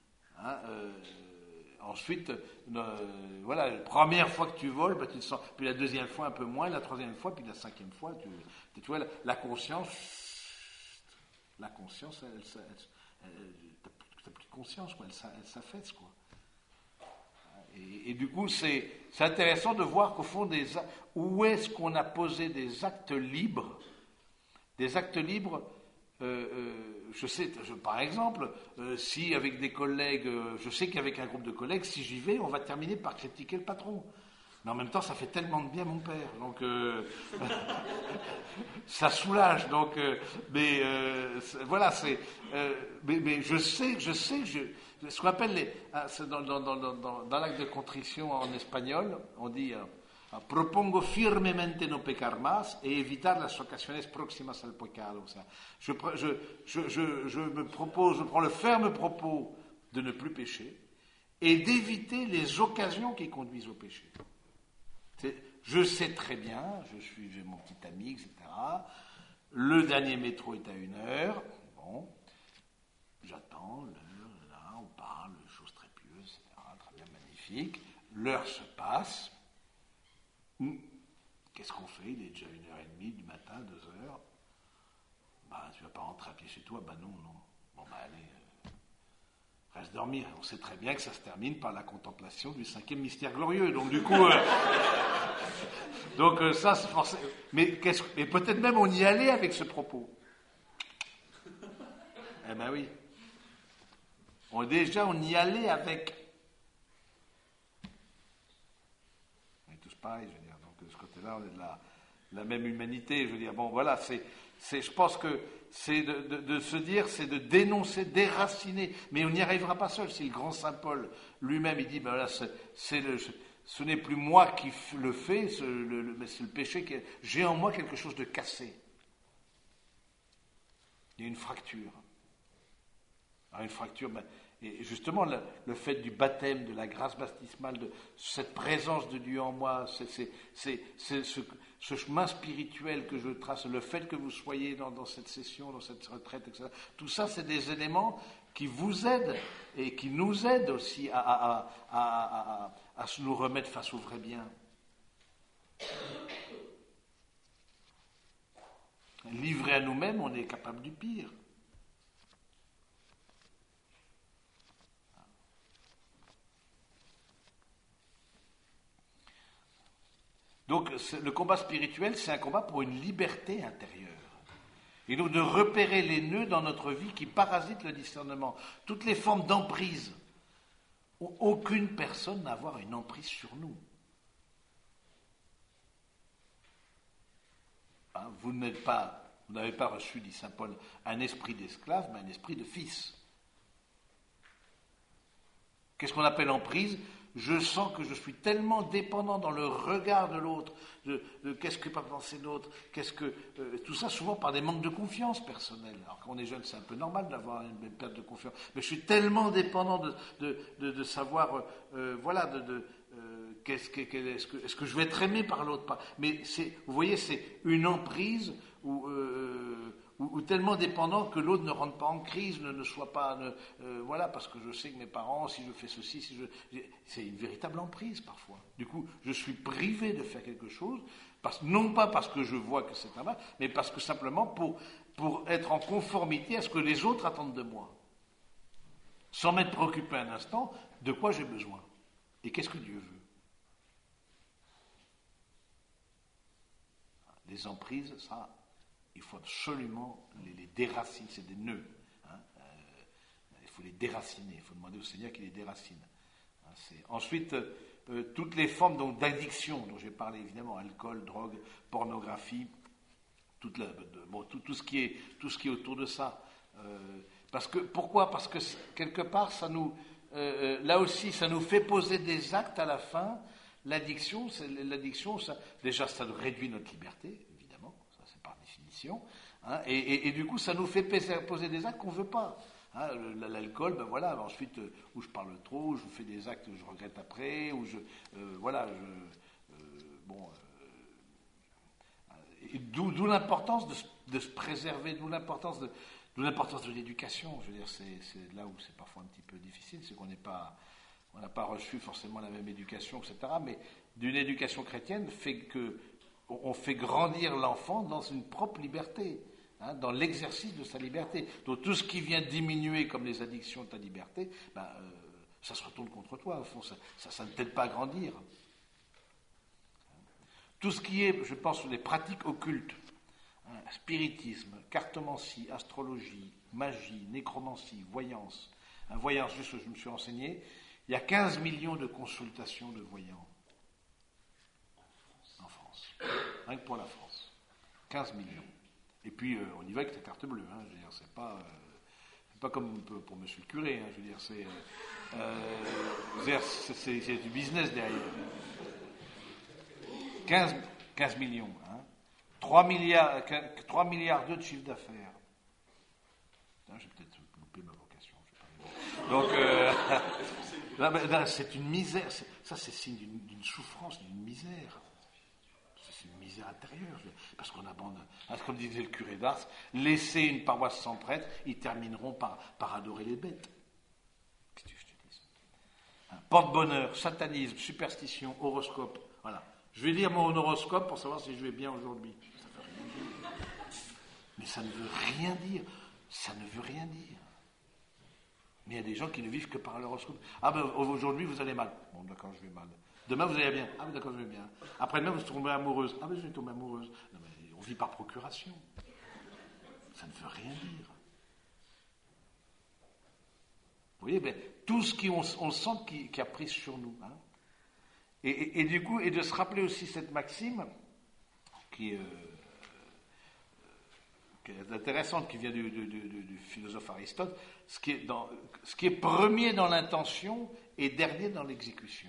Ensuite, voilà, la première fois que tu voles, tu te sens, puis la deuxième fois un peu moins, la troisième fois, puis la cinquième fois, tu vois, la conscience, t'as plus de conscience, quoi, elle s'affaisse, quoi. Et du coup, c'est intéressant de voir qu'au fond, où est-ce qu'on a posé des actes libres, je sais, par exemple, si avec des collègues, je sais qu'avec un groupe de collègues, si j'y vais, on va terminer par critiquer le patron. Mais en même temps, ça fait tellement de bien mon père, donc ça soulage. Donc, voilà, mais je sais, ce qu'on appelle dans l'acte de contrition en espagnol, on dit propongo firmemente no pecar más et evitar las ocasiones próximas al pecado. Je prends le ferme propos de ne plus pécher et d'éviter les occasions qui conduisent au péché. Je sais très bien, j'ai mon petit ami, etc. Le dernier métro est à 1h. Bon, j'attends l'heure, là, on parle de choses très pieuses, etc. Très bien, magnifique. L'heure se passe. Qu'est-ce qu'on fait? Il est déjà 1h30 du matin, 2h. Tu vas pas rentrer à pied chez toi? Non. Bon, allez, reste dormir. On sait très bien que ça se termine par la contemplation du 5e mystère glorieux. Donc, du coup, ça, c'est forcément. Mais peut-être même on y allait avec ce propos. Eh ben oui. On y allait avec. On est tous pareils, je veux dire. Donc, de ce côté-là, on est de la même humanité. Je veux dire, bon, voilà, je pense que c'est de se dire, c'est de dénoncer, déraciner. Mais on n'y arrivera pas seul. Si le grand saint Paul lui-même, il dit, ce n'est plus moi qui le fais, mais c'est le péché j'ai en moi quelque chose de cassé. Il y a une fracture. Alors une fracture, et justement, le fait du baptême, de la grâce baptismale, de cette présence de Dieu en moi, c'est ce chemin spirituel que je trace, le fait que vous soyez dans cette session, dans cette retraite, etc. Tout ça, c'est des éléments qui vous aident et qui nous aident aussi à nous remettre face au vrai bien. Livré à nous-mêmes, on est capable du pire. Donc, le combat spirituel, c'est un combat pour une liberté intérieure. Et donc, de repérer les nœuds dans notre vie qui parasitent le discernement. Toutes les formes d'emprise. Aucune personne n'a à avoir une emprise sur nous. Vous n'avez pas reçu, dit saint Paul, un esprit d'esclave, mais un esprit de fils. Qu'est-ce qu'on appelle emprise? Je sens que je suis tellement dépendant dans le regard de l'autre, de qu'est-ce que va penser l'autre, tout ça souvent par des manques de confiance personnelle. Alors quand on est jeune, c'est un peu normal d'avoir une perte de confiance, mais je suis tellement dépendant de savoir, est-ce que je vais être aimé par l'autre? Mais vous voyez, c'est une emprise ou tellement dépendant que l'autre ne rentre pas en crise, ne soit pas, parce que je sais que mes parents, si je fais ceci, c'est une véritable emprise parfois. Du coup, je suis privé de faire quelque chose, non pas parce que je vois que c'est un mal, mais parce que simplement pour être en conformité à ce que les autres attendent de moi. Sans m'être préoccupé un instant de quoi j'ai besoin et qu'est-ce que Dieu veut. Les emprises, ça, il faut absolument les déraciner, c'est des nœuds. Il faut les déraciner, il faut demander au Seigneur qu'il les déracine. Ensuite, toutes les formes d'addiction dont j'ai parlé, évidemment, alcool, drogue, pornographie, tout ce qui est autour de ça. Pourquoi? Parce que quelque part, là aussi, ça nous fait poser des actes à la fin. L'addiction, déjà, ça réduit notre liberté, évidemment, ça c'est par définition, et du coup, ça nous fait poser des actes qu'on ne veut pas. L'alcool, ensuite, où je parle trop, où je fais des actes que je regrette après, où D'où l'importance de se préserver, d'où l'importance de l'éducation. Je veux dire, c'est là où c'est parfois un petit peu difficile, c'est qu'on n'a pas reçu forcément la même éducation, etc. Mais d'une éducation chrétienne fait que on fait grandir l'enfant dans une propre liberté, dans l'exercice de sa liberté. Donc tout ce qui vient diminuer comme les addictions de ta liberté, ça se retourne contre toi, au fond, ça ne t'aide pas à grandir. Tout ce qui est, je pense, les pratiques occultes, spiritisme, cartomancie, astrologie, magie, nécromancie, voyance. Voyance, juste je me suis renseigné, il y a 15 millions de consultations de voyants en France. Rien que pour la France. 15 millions. Et puis on y va avec ta carte bleue. Je veux dire, c'est pas comme pour monsieur le curé. Je veux dire, c'est du business derrière. 15 millions. 3 milliards de chiffre d'affaires. J'ai peut-être loupé ma vocation. Donc, là, c'est une misère. Ça, c'est signe d'une souffrance, d'une misère. C'est une misère intérieure. Parce qu'on abandonne. Comme disait le curé d'Ars, laisser une paroisse sans prêtre, ils termineront par adorer les bêtes. Qu'est-ce que je te dis? Porte-bonheur, satanisme, superstition, horoscope. Voilà. Je vais lire mon horoscope pour savoir si je vais bien aujourd'hui. Ça veut rien dire. Mais ça ne veut rien dire. Ça ne veut rien dire. Mais il y a des gens qui ne vivent que par l'horoscope. Aujourd'hui, vous allez mal. Bon, d'accord, je vais mal. Demain, vous allez bien. Ah, mais d'accord, je vais bien. Après-demain, vous tombez amoureuse. Ah, mais je vais tomber amoureuse. Non, mais on vit par procuration. Ça ne veut rien dire. Vous voyez, tout ce on sent qui a pris sur nous. Et du coup, et de se rappeler aussi cette maxime qui est intéressante, qui vient du philosophe Aristote, ce qui est premier dans l'intention et dernier dans l'exécution.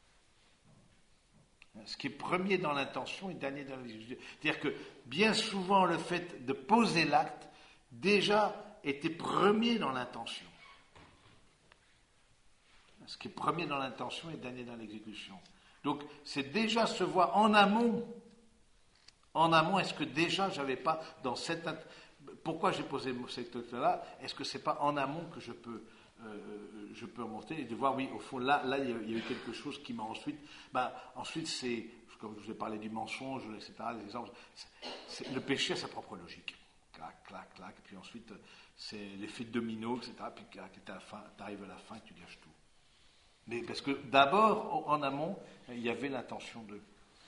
Ce qui est premier dans l'intention et dernier dans l'exécution. C'est-à-dire que bien souvent, le fait de poser l'acte, déjà, était premier dans l'intention. Ce qui est premier dans l'intention et dernier dans l'exécution. Donc, c'est déjà se voir en amont. En amont, est-ce que déjà, j'avais pas dans cette... Pourquoi j'ai posé cet acte-là? Est-ce que c'est pas en amont que je peux remonter et de voir, oui, au fond, là, il y a eu quelque chose qui m'a ensuite... ensuite, c'est, comme je vous ai parlé du mensonge, etc., des exemples, le péché a sa propre logique. Clac, clac, clac, puis ensuite, c'est l'effet de domino, etc., puis tu arrives à la fin et tu gâches tout. Mais parce que d'abord, en amont, il y avait l'intention de...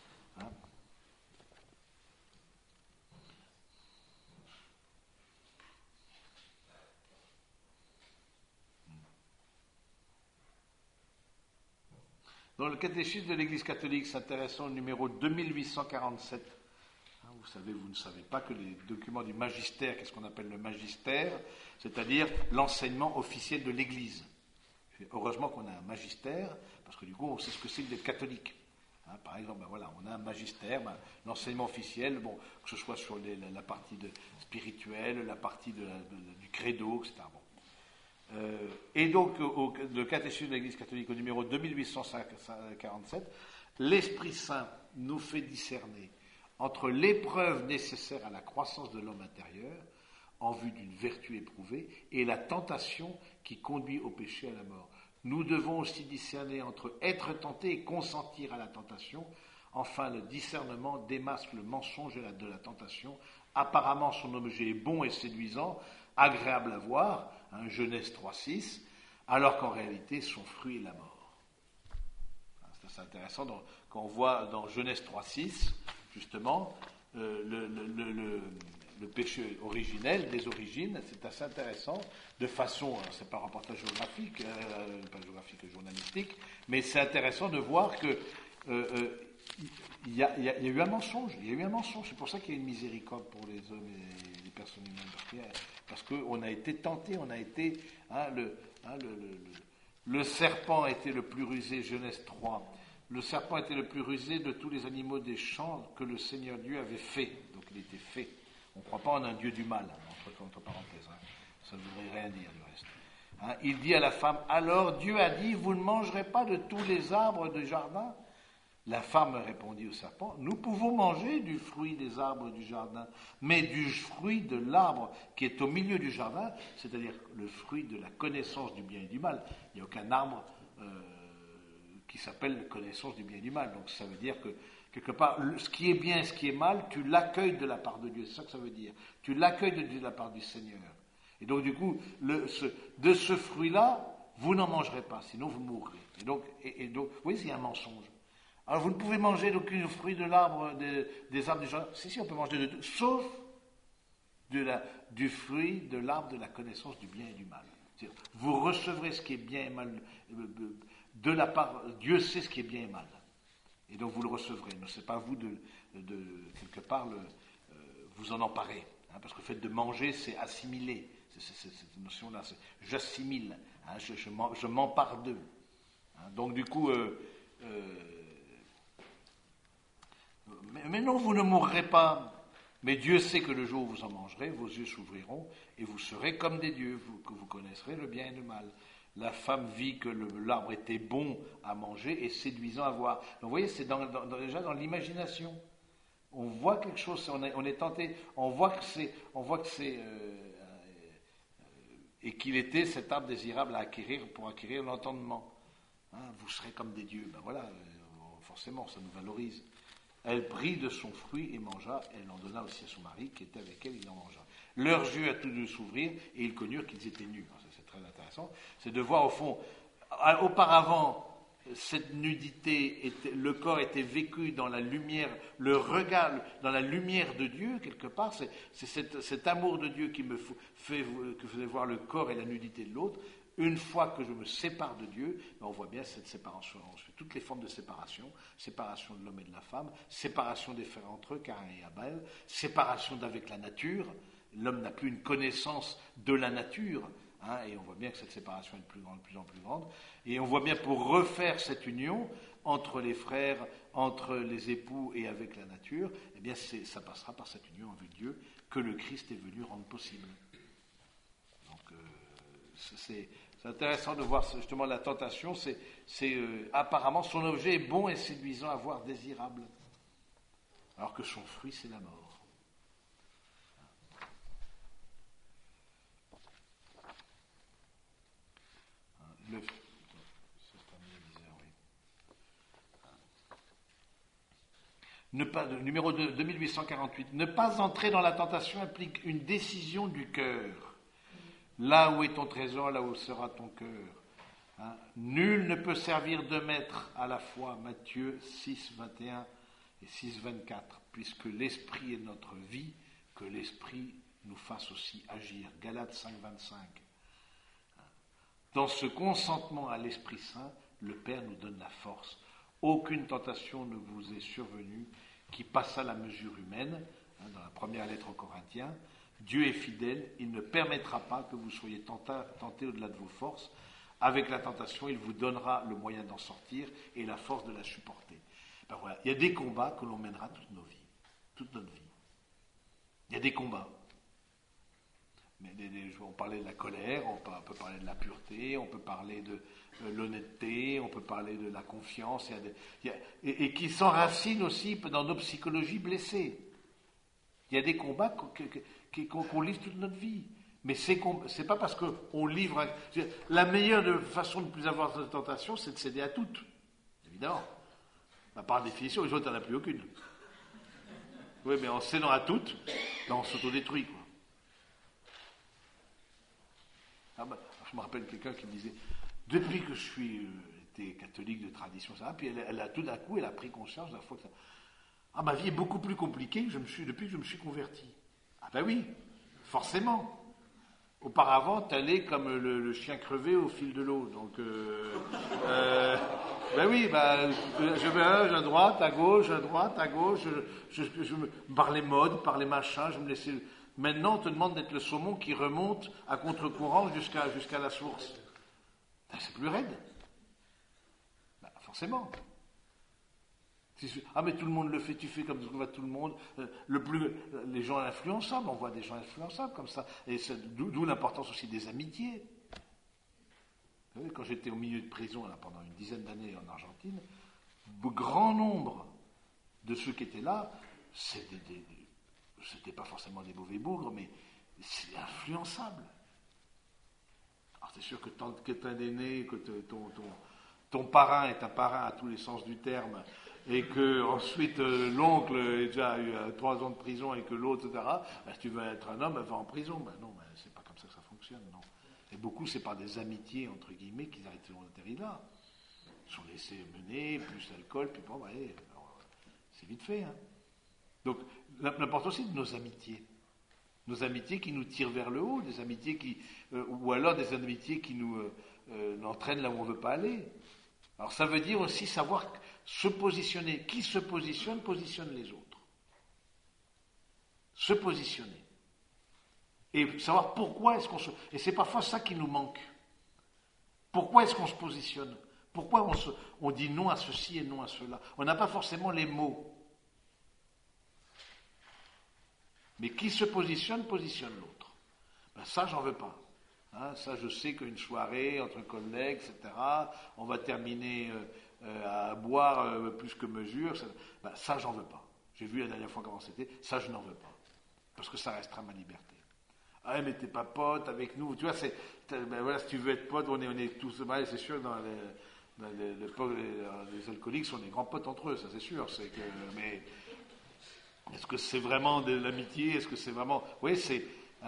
Dans le catéchisme de l'Église catholique, s'intéressant au numéro 2847, vous savez, vous ne savez pas que les documents du magistère, qu'est-ce qu'on appelle le magistère, c'est-à-dire l'enseignement officiel de l'Église. Heureusement qu'on a un magistère, parce que du coup, on sait ce que c'est d'être catholique. Par exemple, on a un magistère, l'enseignement officiel, que ce soit sur la partie spirituelle, la partie du credo, etc. Et donc, le catéchisme de l'Église catholique au numéro 2847, l'Esprit Saint nous fait discerner entre l'épreuve nécessaire à la croissance de l'homme intérieur, en vue d'une vertu éprouvée, et la tentation qui conduit au péché et à la mort. Nous devons aussi discerner entre être tenté et consentir à la tentation. Enfin, le discernement démasque le mensonge de la tentation. Apparemment, son objet est bon et séduisant, agréable à voir, Genèse 3,6, alors qu'en réalité, son fruit est la mort. C'est intéressant quand on voit dans Genèse 3,6, justement, le péché originel, des origines, c'est assez intéressant, de façon, c'est pas un reportage géographique, pas géographique, journalistique, mais c'est intéressant de voir que il y a eu un mensonge, c'est pour ça qu'il y a une miséricorde pour les hommes et les personnes humaines, parce qu'on a été tenté, le serpent était le plus rusé, Genèse 3, le serpent était le plus rusé de tous les animaux des champs que le Seigneur Dieu avait fait, donc il était fait. On ne croit pas en un Dieu du mal, entre parenthèses. Ça ne voudrait rien dire du reste. Il dit à la femme, alors Dieu a dit, vous ne mangerez pas de tous les arbres du jardin. La femme répondit au serpent, nous pouvons manger du fruit des arbres du jardin, mais du fruit de l'arbre qui est au milieu du jardin, c'est-à-dire le fruit de la connaissance du bien et du mal. Il n'y a aucun arbre qui s'appelle connaissance du bien et du mal. Donc ça veut dire que, quelque part, ce qui est bien et ce qui est mal, tu l'accueilles de la part de Dieu. C'est ça que ça veut dire. Tu l'accueilles de Dieu de la part du Seigneur. Et donc du coup, de ce fruit-là, vous n'en mangerez pas, sinon vous mourrez. Et donc, vous voyez, c'est un mensonge. Alors vous ne pouvez manger d'aucun fruit de l'arbre, des arbres du jardin. Si, on peut manger de tout, sauf du fruit de l'arbre de la connaissance du bien et du mal. C'est-à-dire, vous recevrez ce qui est bien et mal de la part, Dieu sait ce qui est bien et mal. Et donc vous le recevrez. Ce n'est pas à vous de quelque part, vous en emparer. Hein, parce que le fait de manger, c'est assimiler. C'est cette notion-là. J'assimile. Hein, je m'empare d'eux. Hein, donc du coup... mais non, vous ne mourrez pas. Mais Dieu sait que le jour où vous en mangerez, vos yeux s'ouvriront et vous serez comme des dieux, que vous connaîtrez le bien et le mal. La femme vit que l'arbre était bon à manger et séduisant à voir. Donc vous voyez, c'est déjà dans l'imagination. On voit quelque chose, on est tenté, on voit que c'est et qu'il était cet arbre désirable à acquérir pour acquérir l'entendement. Hein, vous serez comme des dieux. Ben voilà, forcément, ça nous valorise. Elle prit de son fruit et mangea, elle en donna aussi à son mari qui était avec elle, il en mangea. Leurs yeux à tous deux s'ouvrirent et ils connurent qu'ils étaient nus. Alors, ça, c'est très intéressant. C'est de voir au fond, auparavant, cette nudité, le corps était vécu dans la lumière, le regard, dans la lumière de Dieu, quelque part. C'est cet amour de Dieu qui me faisait voir le corps et la nudité de l'autre. Une fois que je me sépare de Dieu, on voit bien cette séparation. On fait toutes les formes de séparation, séparation de l'homme et de la femme, séparation des frères entre eux, Caïn et Abel, séparation d'avec la nature. L'homme n'a plus une connaissance de la nature, hein, et on voit bien que cette séparation est de plus en plus grande. Et on voit bien pour refaire cette union entre les frères, entre les époux et avec la nature, eh bien ça passera par cette union avec Dieu que le Christ est venu rendre possible. Donc c'est intéressant de voir justement la tentation, apparemment son objet est bon et séduisant à voir, désirable, alors que son fruit c'est la mort. Numéro 2, 2848. Ne pas entrer dans la tentation implique une décision du cœur. Là où est ton trésor, là où sera ton cœur. Hein? Nul ne peut servir de maître à la fois. Matthieu 6, 21 et 6, 24. Puisque l'esprit est notre vie, que l'esprit nous fasse aussi agir. Galates 5, 25. Dans ce consentement à l'Esprit Saint, le Père nous donne la force. Aucune tentation ne vous est survenue qui passât la mesure humaine. Hein, dans la première lettre aux Corinthiens, Dieu est fidèle, il ne permettra pas que vous soyez tentés au-delà de vos forces. Avec la tentation, il vous donnera le moyen d'en sortir et la force de la supporter. Ben voilà, il y a des combats que l'on mènera toute notre vie. Il y a des combats. On parlait de la colère, on peut parler de la pureté, on peut parler de l'honnêteté, on peut parler de la confiance, et qui s'enracinent aussi dans nos psychologies blessées. Il y a des combats qu'on livre toute notre vie. Mais c'est pas parce qu'on livre... La meilleure façon de ne plus avoir de tentation, c'est de céder à toutes, évidemment. Par définition, les autres, il n'y en a plus aucune. Oui, mais en cédant à toutes, on s'autodétruit, quoi. Je me rappelle quelqu'un qui me disait, depuis que je suis été catholique de tradition, ça, puis elle a tout d'un coup, elle a pris conscience de la fois que ça. Ma vie est beaucoup plus compliquée depuis que je me suis converti. Ah ben oui, forcément. Auparavant, t'allais comme le chien crevé au fil de l'eau. Donc, ben oui, je vais à droite, à gauche, par les modes, par les machins, je me laissais. Maintenant, on te demande d'être le saumon qui remonte à contre-courant jusqu'à la source. C'est plus raide. Forcément. Mais tout le monde le fait, tu fais comme ce que va tout le monde. Les gens influençables, on voit des gens influençables comme ça. Et d'où l'importance aussi des amitiés. Vous savez, quand j'étais au milieu de prison là, pendant une dizaine d'années en Argentine, grand nombre de ceux qui étaient là, c'était pas forcément des mauvais bougres, mais c'est influençable. Alors c'est sûr que tant que tu es né, que ton parrain est un parrain à tous les sens du terme, et que ensuite l'oncle a déjà eu 3 ans de prison et que l'autre, etc., si tu veux être un homme, va en prison. Non, c'est pas comme ça que ça fonctionne, non. Et beaucoup, c'est par des amitiés, entre guillemets, qu'ils ont atterri là. Ils sont laissés mener, plus l'alcool, puis bon, alors, c'est vite fait. Hein. Donc, l'important aussi de nos amitiés. Nos amitiés qui nous tirent vers le haut, des amitiés ou alors des amitiés qui nous entraînent là où on ne veut pas aller. Alors ça veut dire aussi savoir se positionner. Qui se positionne les autres. Se positionner. Et savoir pourquoi est-ce qu'on se... Et c'est parfois ça qui nous manque. Pourquoi est-ce qu'on se positionne? Pourquoi on dit non à ceci et non à cela? On n'a pas forcément les mots. Mais qui se positionne l'autre. Ça, j'en veux pas. Hein, ça, je sais qu'une soirée entre collègues, etc., on va terminer à boire plus que mesure. Ça, j'en veux pas. J'ai vu la dernière fois comment c'était. Ça, je n'en veux pas. Parce que ça restera ma liberté. Ah, mais t'es pas pote avec nous. Tu vois, voilà, si tu veux être pote, on est tous... c'est sûr, dans les alcooliques sont des grands potes entre eux, ça c'est sûr. Mais est-ce que c'est vraiment de l'amitié? Est-ce que c'est vraiment... Oui, c'est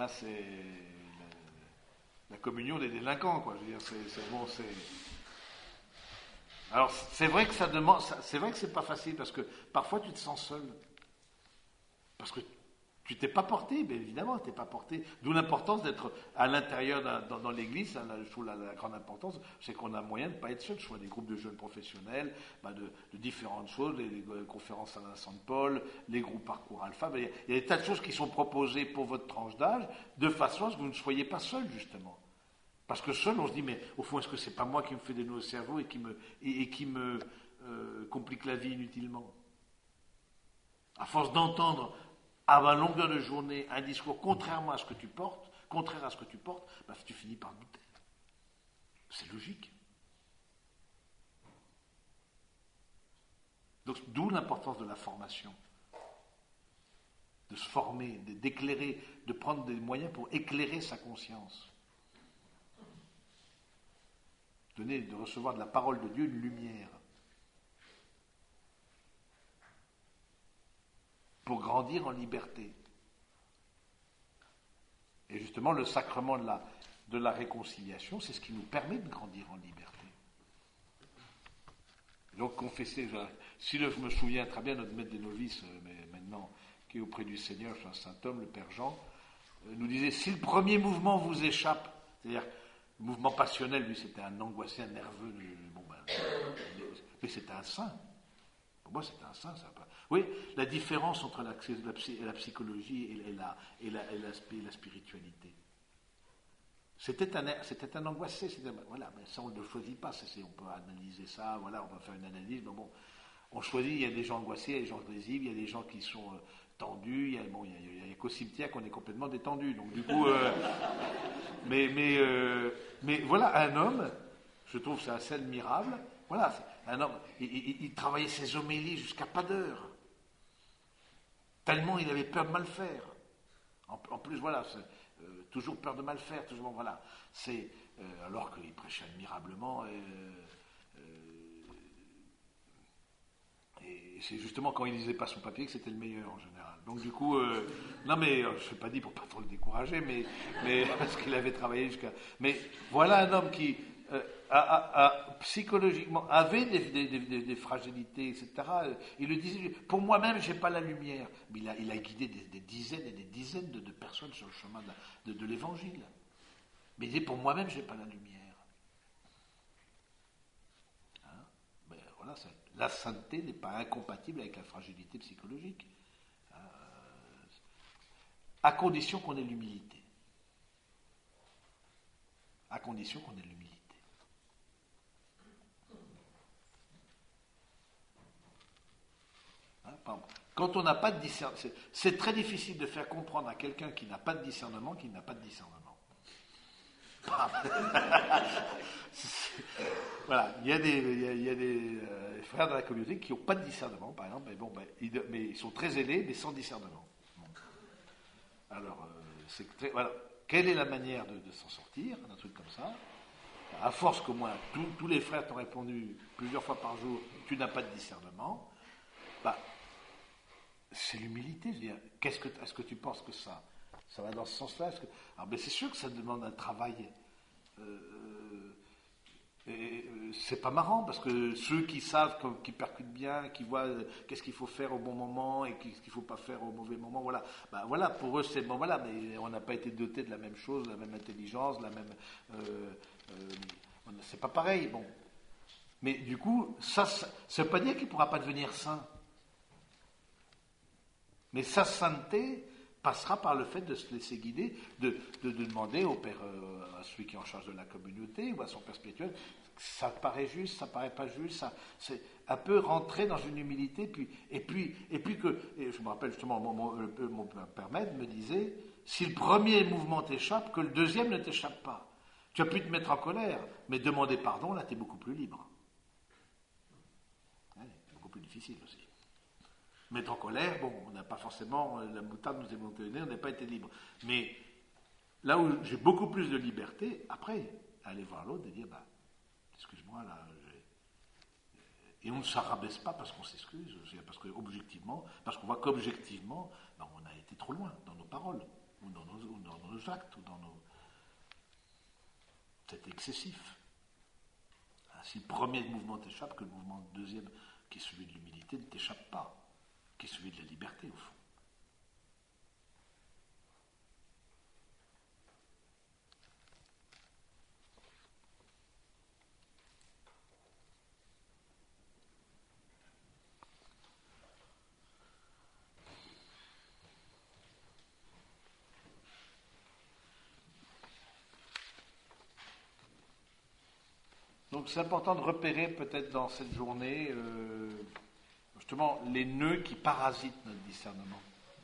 la communion des délinquants, quoi. Je veux dire, Alors, c'est vrai que ça demande... C'est vrai que c'est pas facile, parce que parfois tu te sens seul. Parce que tu t'es pas porté, bien évidemment, tu t'es pas porté. D'où l'importance d'être à l'intérieur dans l'église. Je trouve la grande importance, c'est qu'on a moyen de ne pas être seul. Soit des groupes de jeunes professionnels, de différentes choses, les conférences à Vincent de Paul, les groupes Parcours Alpha. Il y a des tas de choses qui sont proposées pour votre tranche d'âge, de façon à ce que vous ne soyez pas seul, justement. Parce que seul, on se dit, mais au fond, est-ce que c'est pas moi qui me fais des nœuds au cerveau et qui me complique la vie inutilement? À force d'entendre à la longueur de journée un discours contraire à ce que tu portes, tu finis par douter. C'est logique. Donc, d'où l'importance de la formation. De se former, d'éclairer, de prendre des moyens pour éclairer sa conscience. De recevoir de la parole de Dieu une lumière. Pour grandir en liberté. Et justement, le sacrement de la réconciliation, c'est ce qui nous permet de grandir en liberté. Donc, confesser, si je me souviens très bien, notre maître des novices, mais maintenant, qui est auprès du Seigneur, saint Homme, le Père Jean, nous disait, si le premier mouvement vous échappe, c'est-à-dire, le mouvement passionnel, lui, c'était un angoissé, un nerveux, mais c'était un saint. Pour moi, c'était un saint, ça. Oui, la différence entre la psychologie et la spiritualité. C'était un angoissé. Voilà, mais ça, on ne le choisit pas. On peut analyser ça, voilà, on va faire une analyse. Mais bon, on choisit, il y a des gens angoissés, il y a des gens agressifs, il y a des gens qui sont tendus. Il y a qu'au cimetière qu'on est complètement détendu. Donc, du coup, mais voilà, un homme, je trouve c'est assez admirable. Voilà, un homme, il travaillait ses homélies jusqu'à pas d'heure. Tellement il avait peur de mal faire. En plus, voilà, toujours peur de mal faire, toujours, voilà. Alors qu'il prêchait admirablement. Et c'est justement quand il lisait pas son papier que c'était le meilleur en général. Donc du coup, non mais je ne suis pas dit pour pas trop le décourager, mais parce qu'il avait travaillé jusqu'à. Mais voilà un homme qui psychologiquement avait des fragilités, etc. Il le disait, pour moi-même, j'ai pas la lumière. Mais il a guidé des dizaines et des dizaines de personnes sur le chemin de l'évangile. Mais il dit, pour moi-même, j'ai pas la lumière. Hein? Ben, voilà, la sainteté n'est pas incompatible avec la fragilité psychologique. À condition qu'on ait l'humilité. À condition qu'on ait l'humilité. Quand on n'a pas de discernement, c'est très difficile de faire comprendre à quelqu'un qui n'a pas de discernement qu'il n'a pas de discernement. Voilà, il y a des frères de la communauté qui n'ont pas de discernement, par exemple, mais, bon, mais ils sont très ailés, mais sans discernement. Bon. Alors, voilà. Quelle est la manière de s'en sortir, un truc comme ça? À force qu'au moins tous les frères t'ont répondu plusieurs fois par jour, tu n'as pas de discernement, bah, c'est l'humilité. Je veux dire, est-ce que tu penses que ça va dans ce sens-là? Alors, c'est sûr que ça demande un travail. C'est pas marrant parce que ceux qui savent, qui percutent bien, qui voient qu'est-ce qu'il faut faire au bon moment et qu'est-ce qu'il faut pas faire au mauvais moment, voilà. Voilà, pour eux c'est bon, voilà, mais on n'a pas été dotés de la même chose, de la même intelligence, de la même. C'est pas pareil, bon. Mais du coup, ça veut pas dire qu'il pourra pas devenir saint. Mais sa sainteté passera par le fait de se laisser guider, de demander au père, à celui qui est en charge de la communauté ou à son père spirituel, ça paraît juste, ça paraît pas juste, c'est un peu rentrer dans une humilité, et puis je me rappelle justement, mon père Med me disait, si le premier mouvement t'échappe, que le deuxième ne t'échappe pas. Tu as pu te mettre en colère, mais demander pardon, là, tu es beaucoup plus libre. C'est beaucoup plus difficile aussi. Mettre en colère, bon, on n'a pas forcément, la moutarde nous est montée au nez, on n'a pas été libre. Mais là où j'ai beaucoup plus de liberté, après, aller voir l'autre et dire, excuse-moi, là, et on ne se rabaisse pas parce qu'on s'excuse, parce qu'on voit qu'objectivement, on a été trop loin dans nos paroles, ou dans nos actes, ou dans nos... C'est excessif. Si le premier mouvement t'échappe, que le mouvement deuxième, qui est celui de l'humilité, ne t'échappe pas, qui est celui de la liberté, au fond. Donc c'est important de repérer peut-être dans cette journée justement les nœuds qui parasitent notre discernement.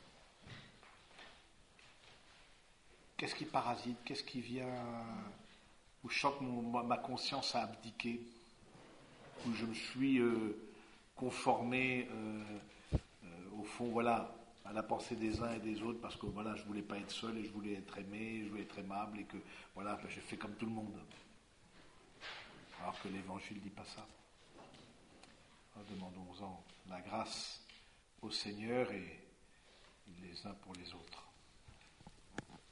Qu'est-ce qui parasite? Qu'est-ce qui vient où je sens que ma conscience a abdiqué, où je me suis conformé au fond, voilà, à la pensée des uns et des autres, parce que voilà, je voulais pas être seul et je voulais être aimé, je voulais être aimable, et que voilà, j'ai fait comme tout le monde. Alors que l'Évangile ne dit pas ça. Alors demandons-en la grâce au Seigneur et les uns pour les autres.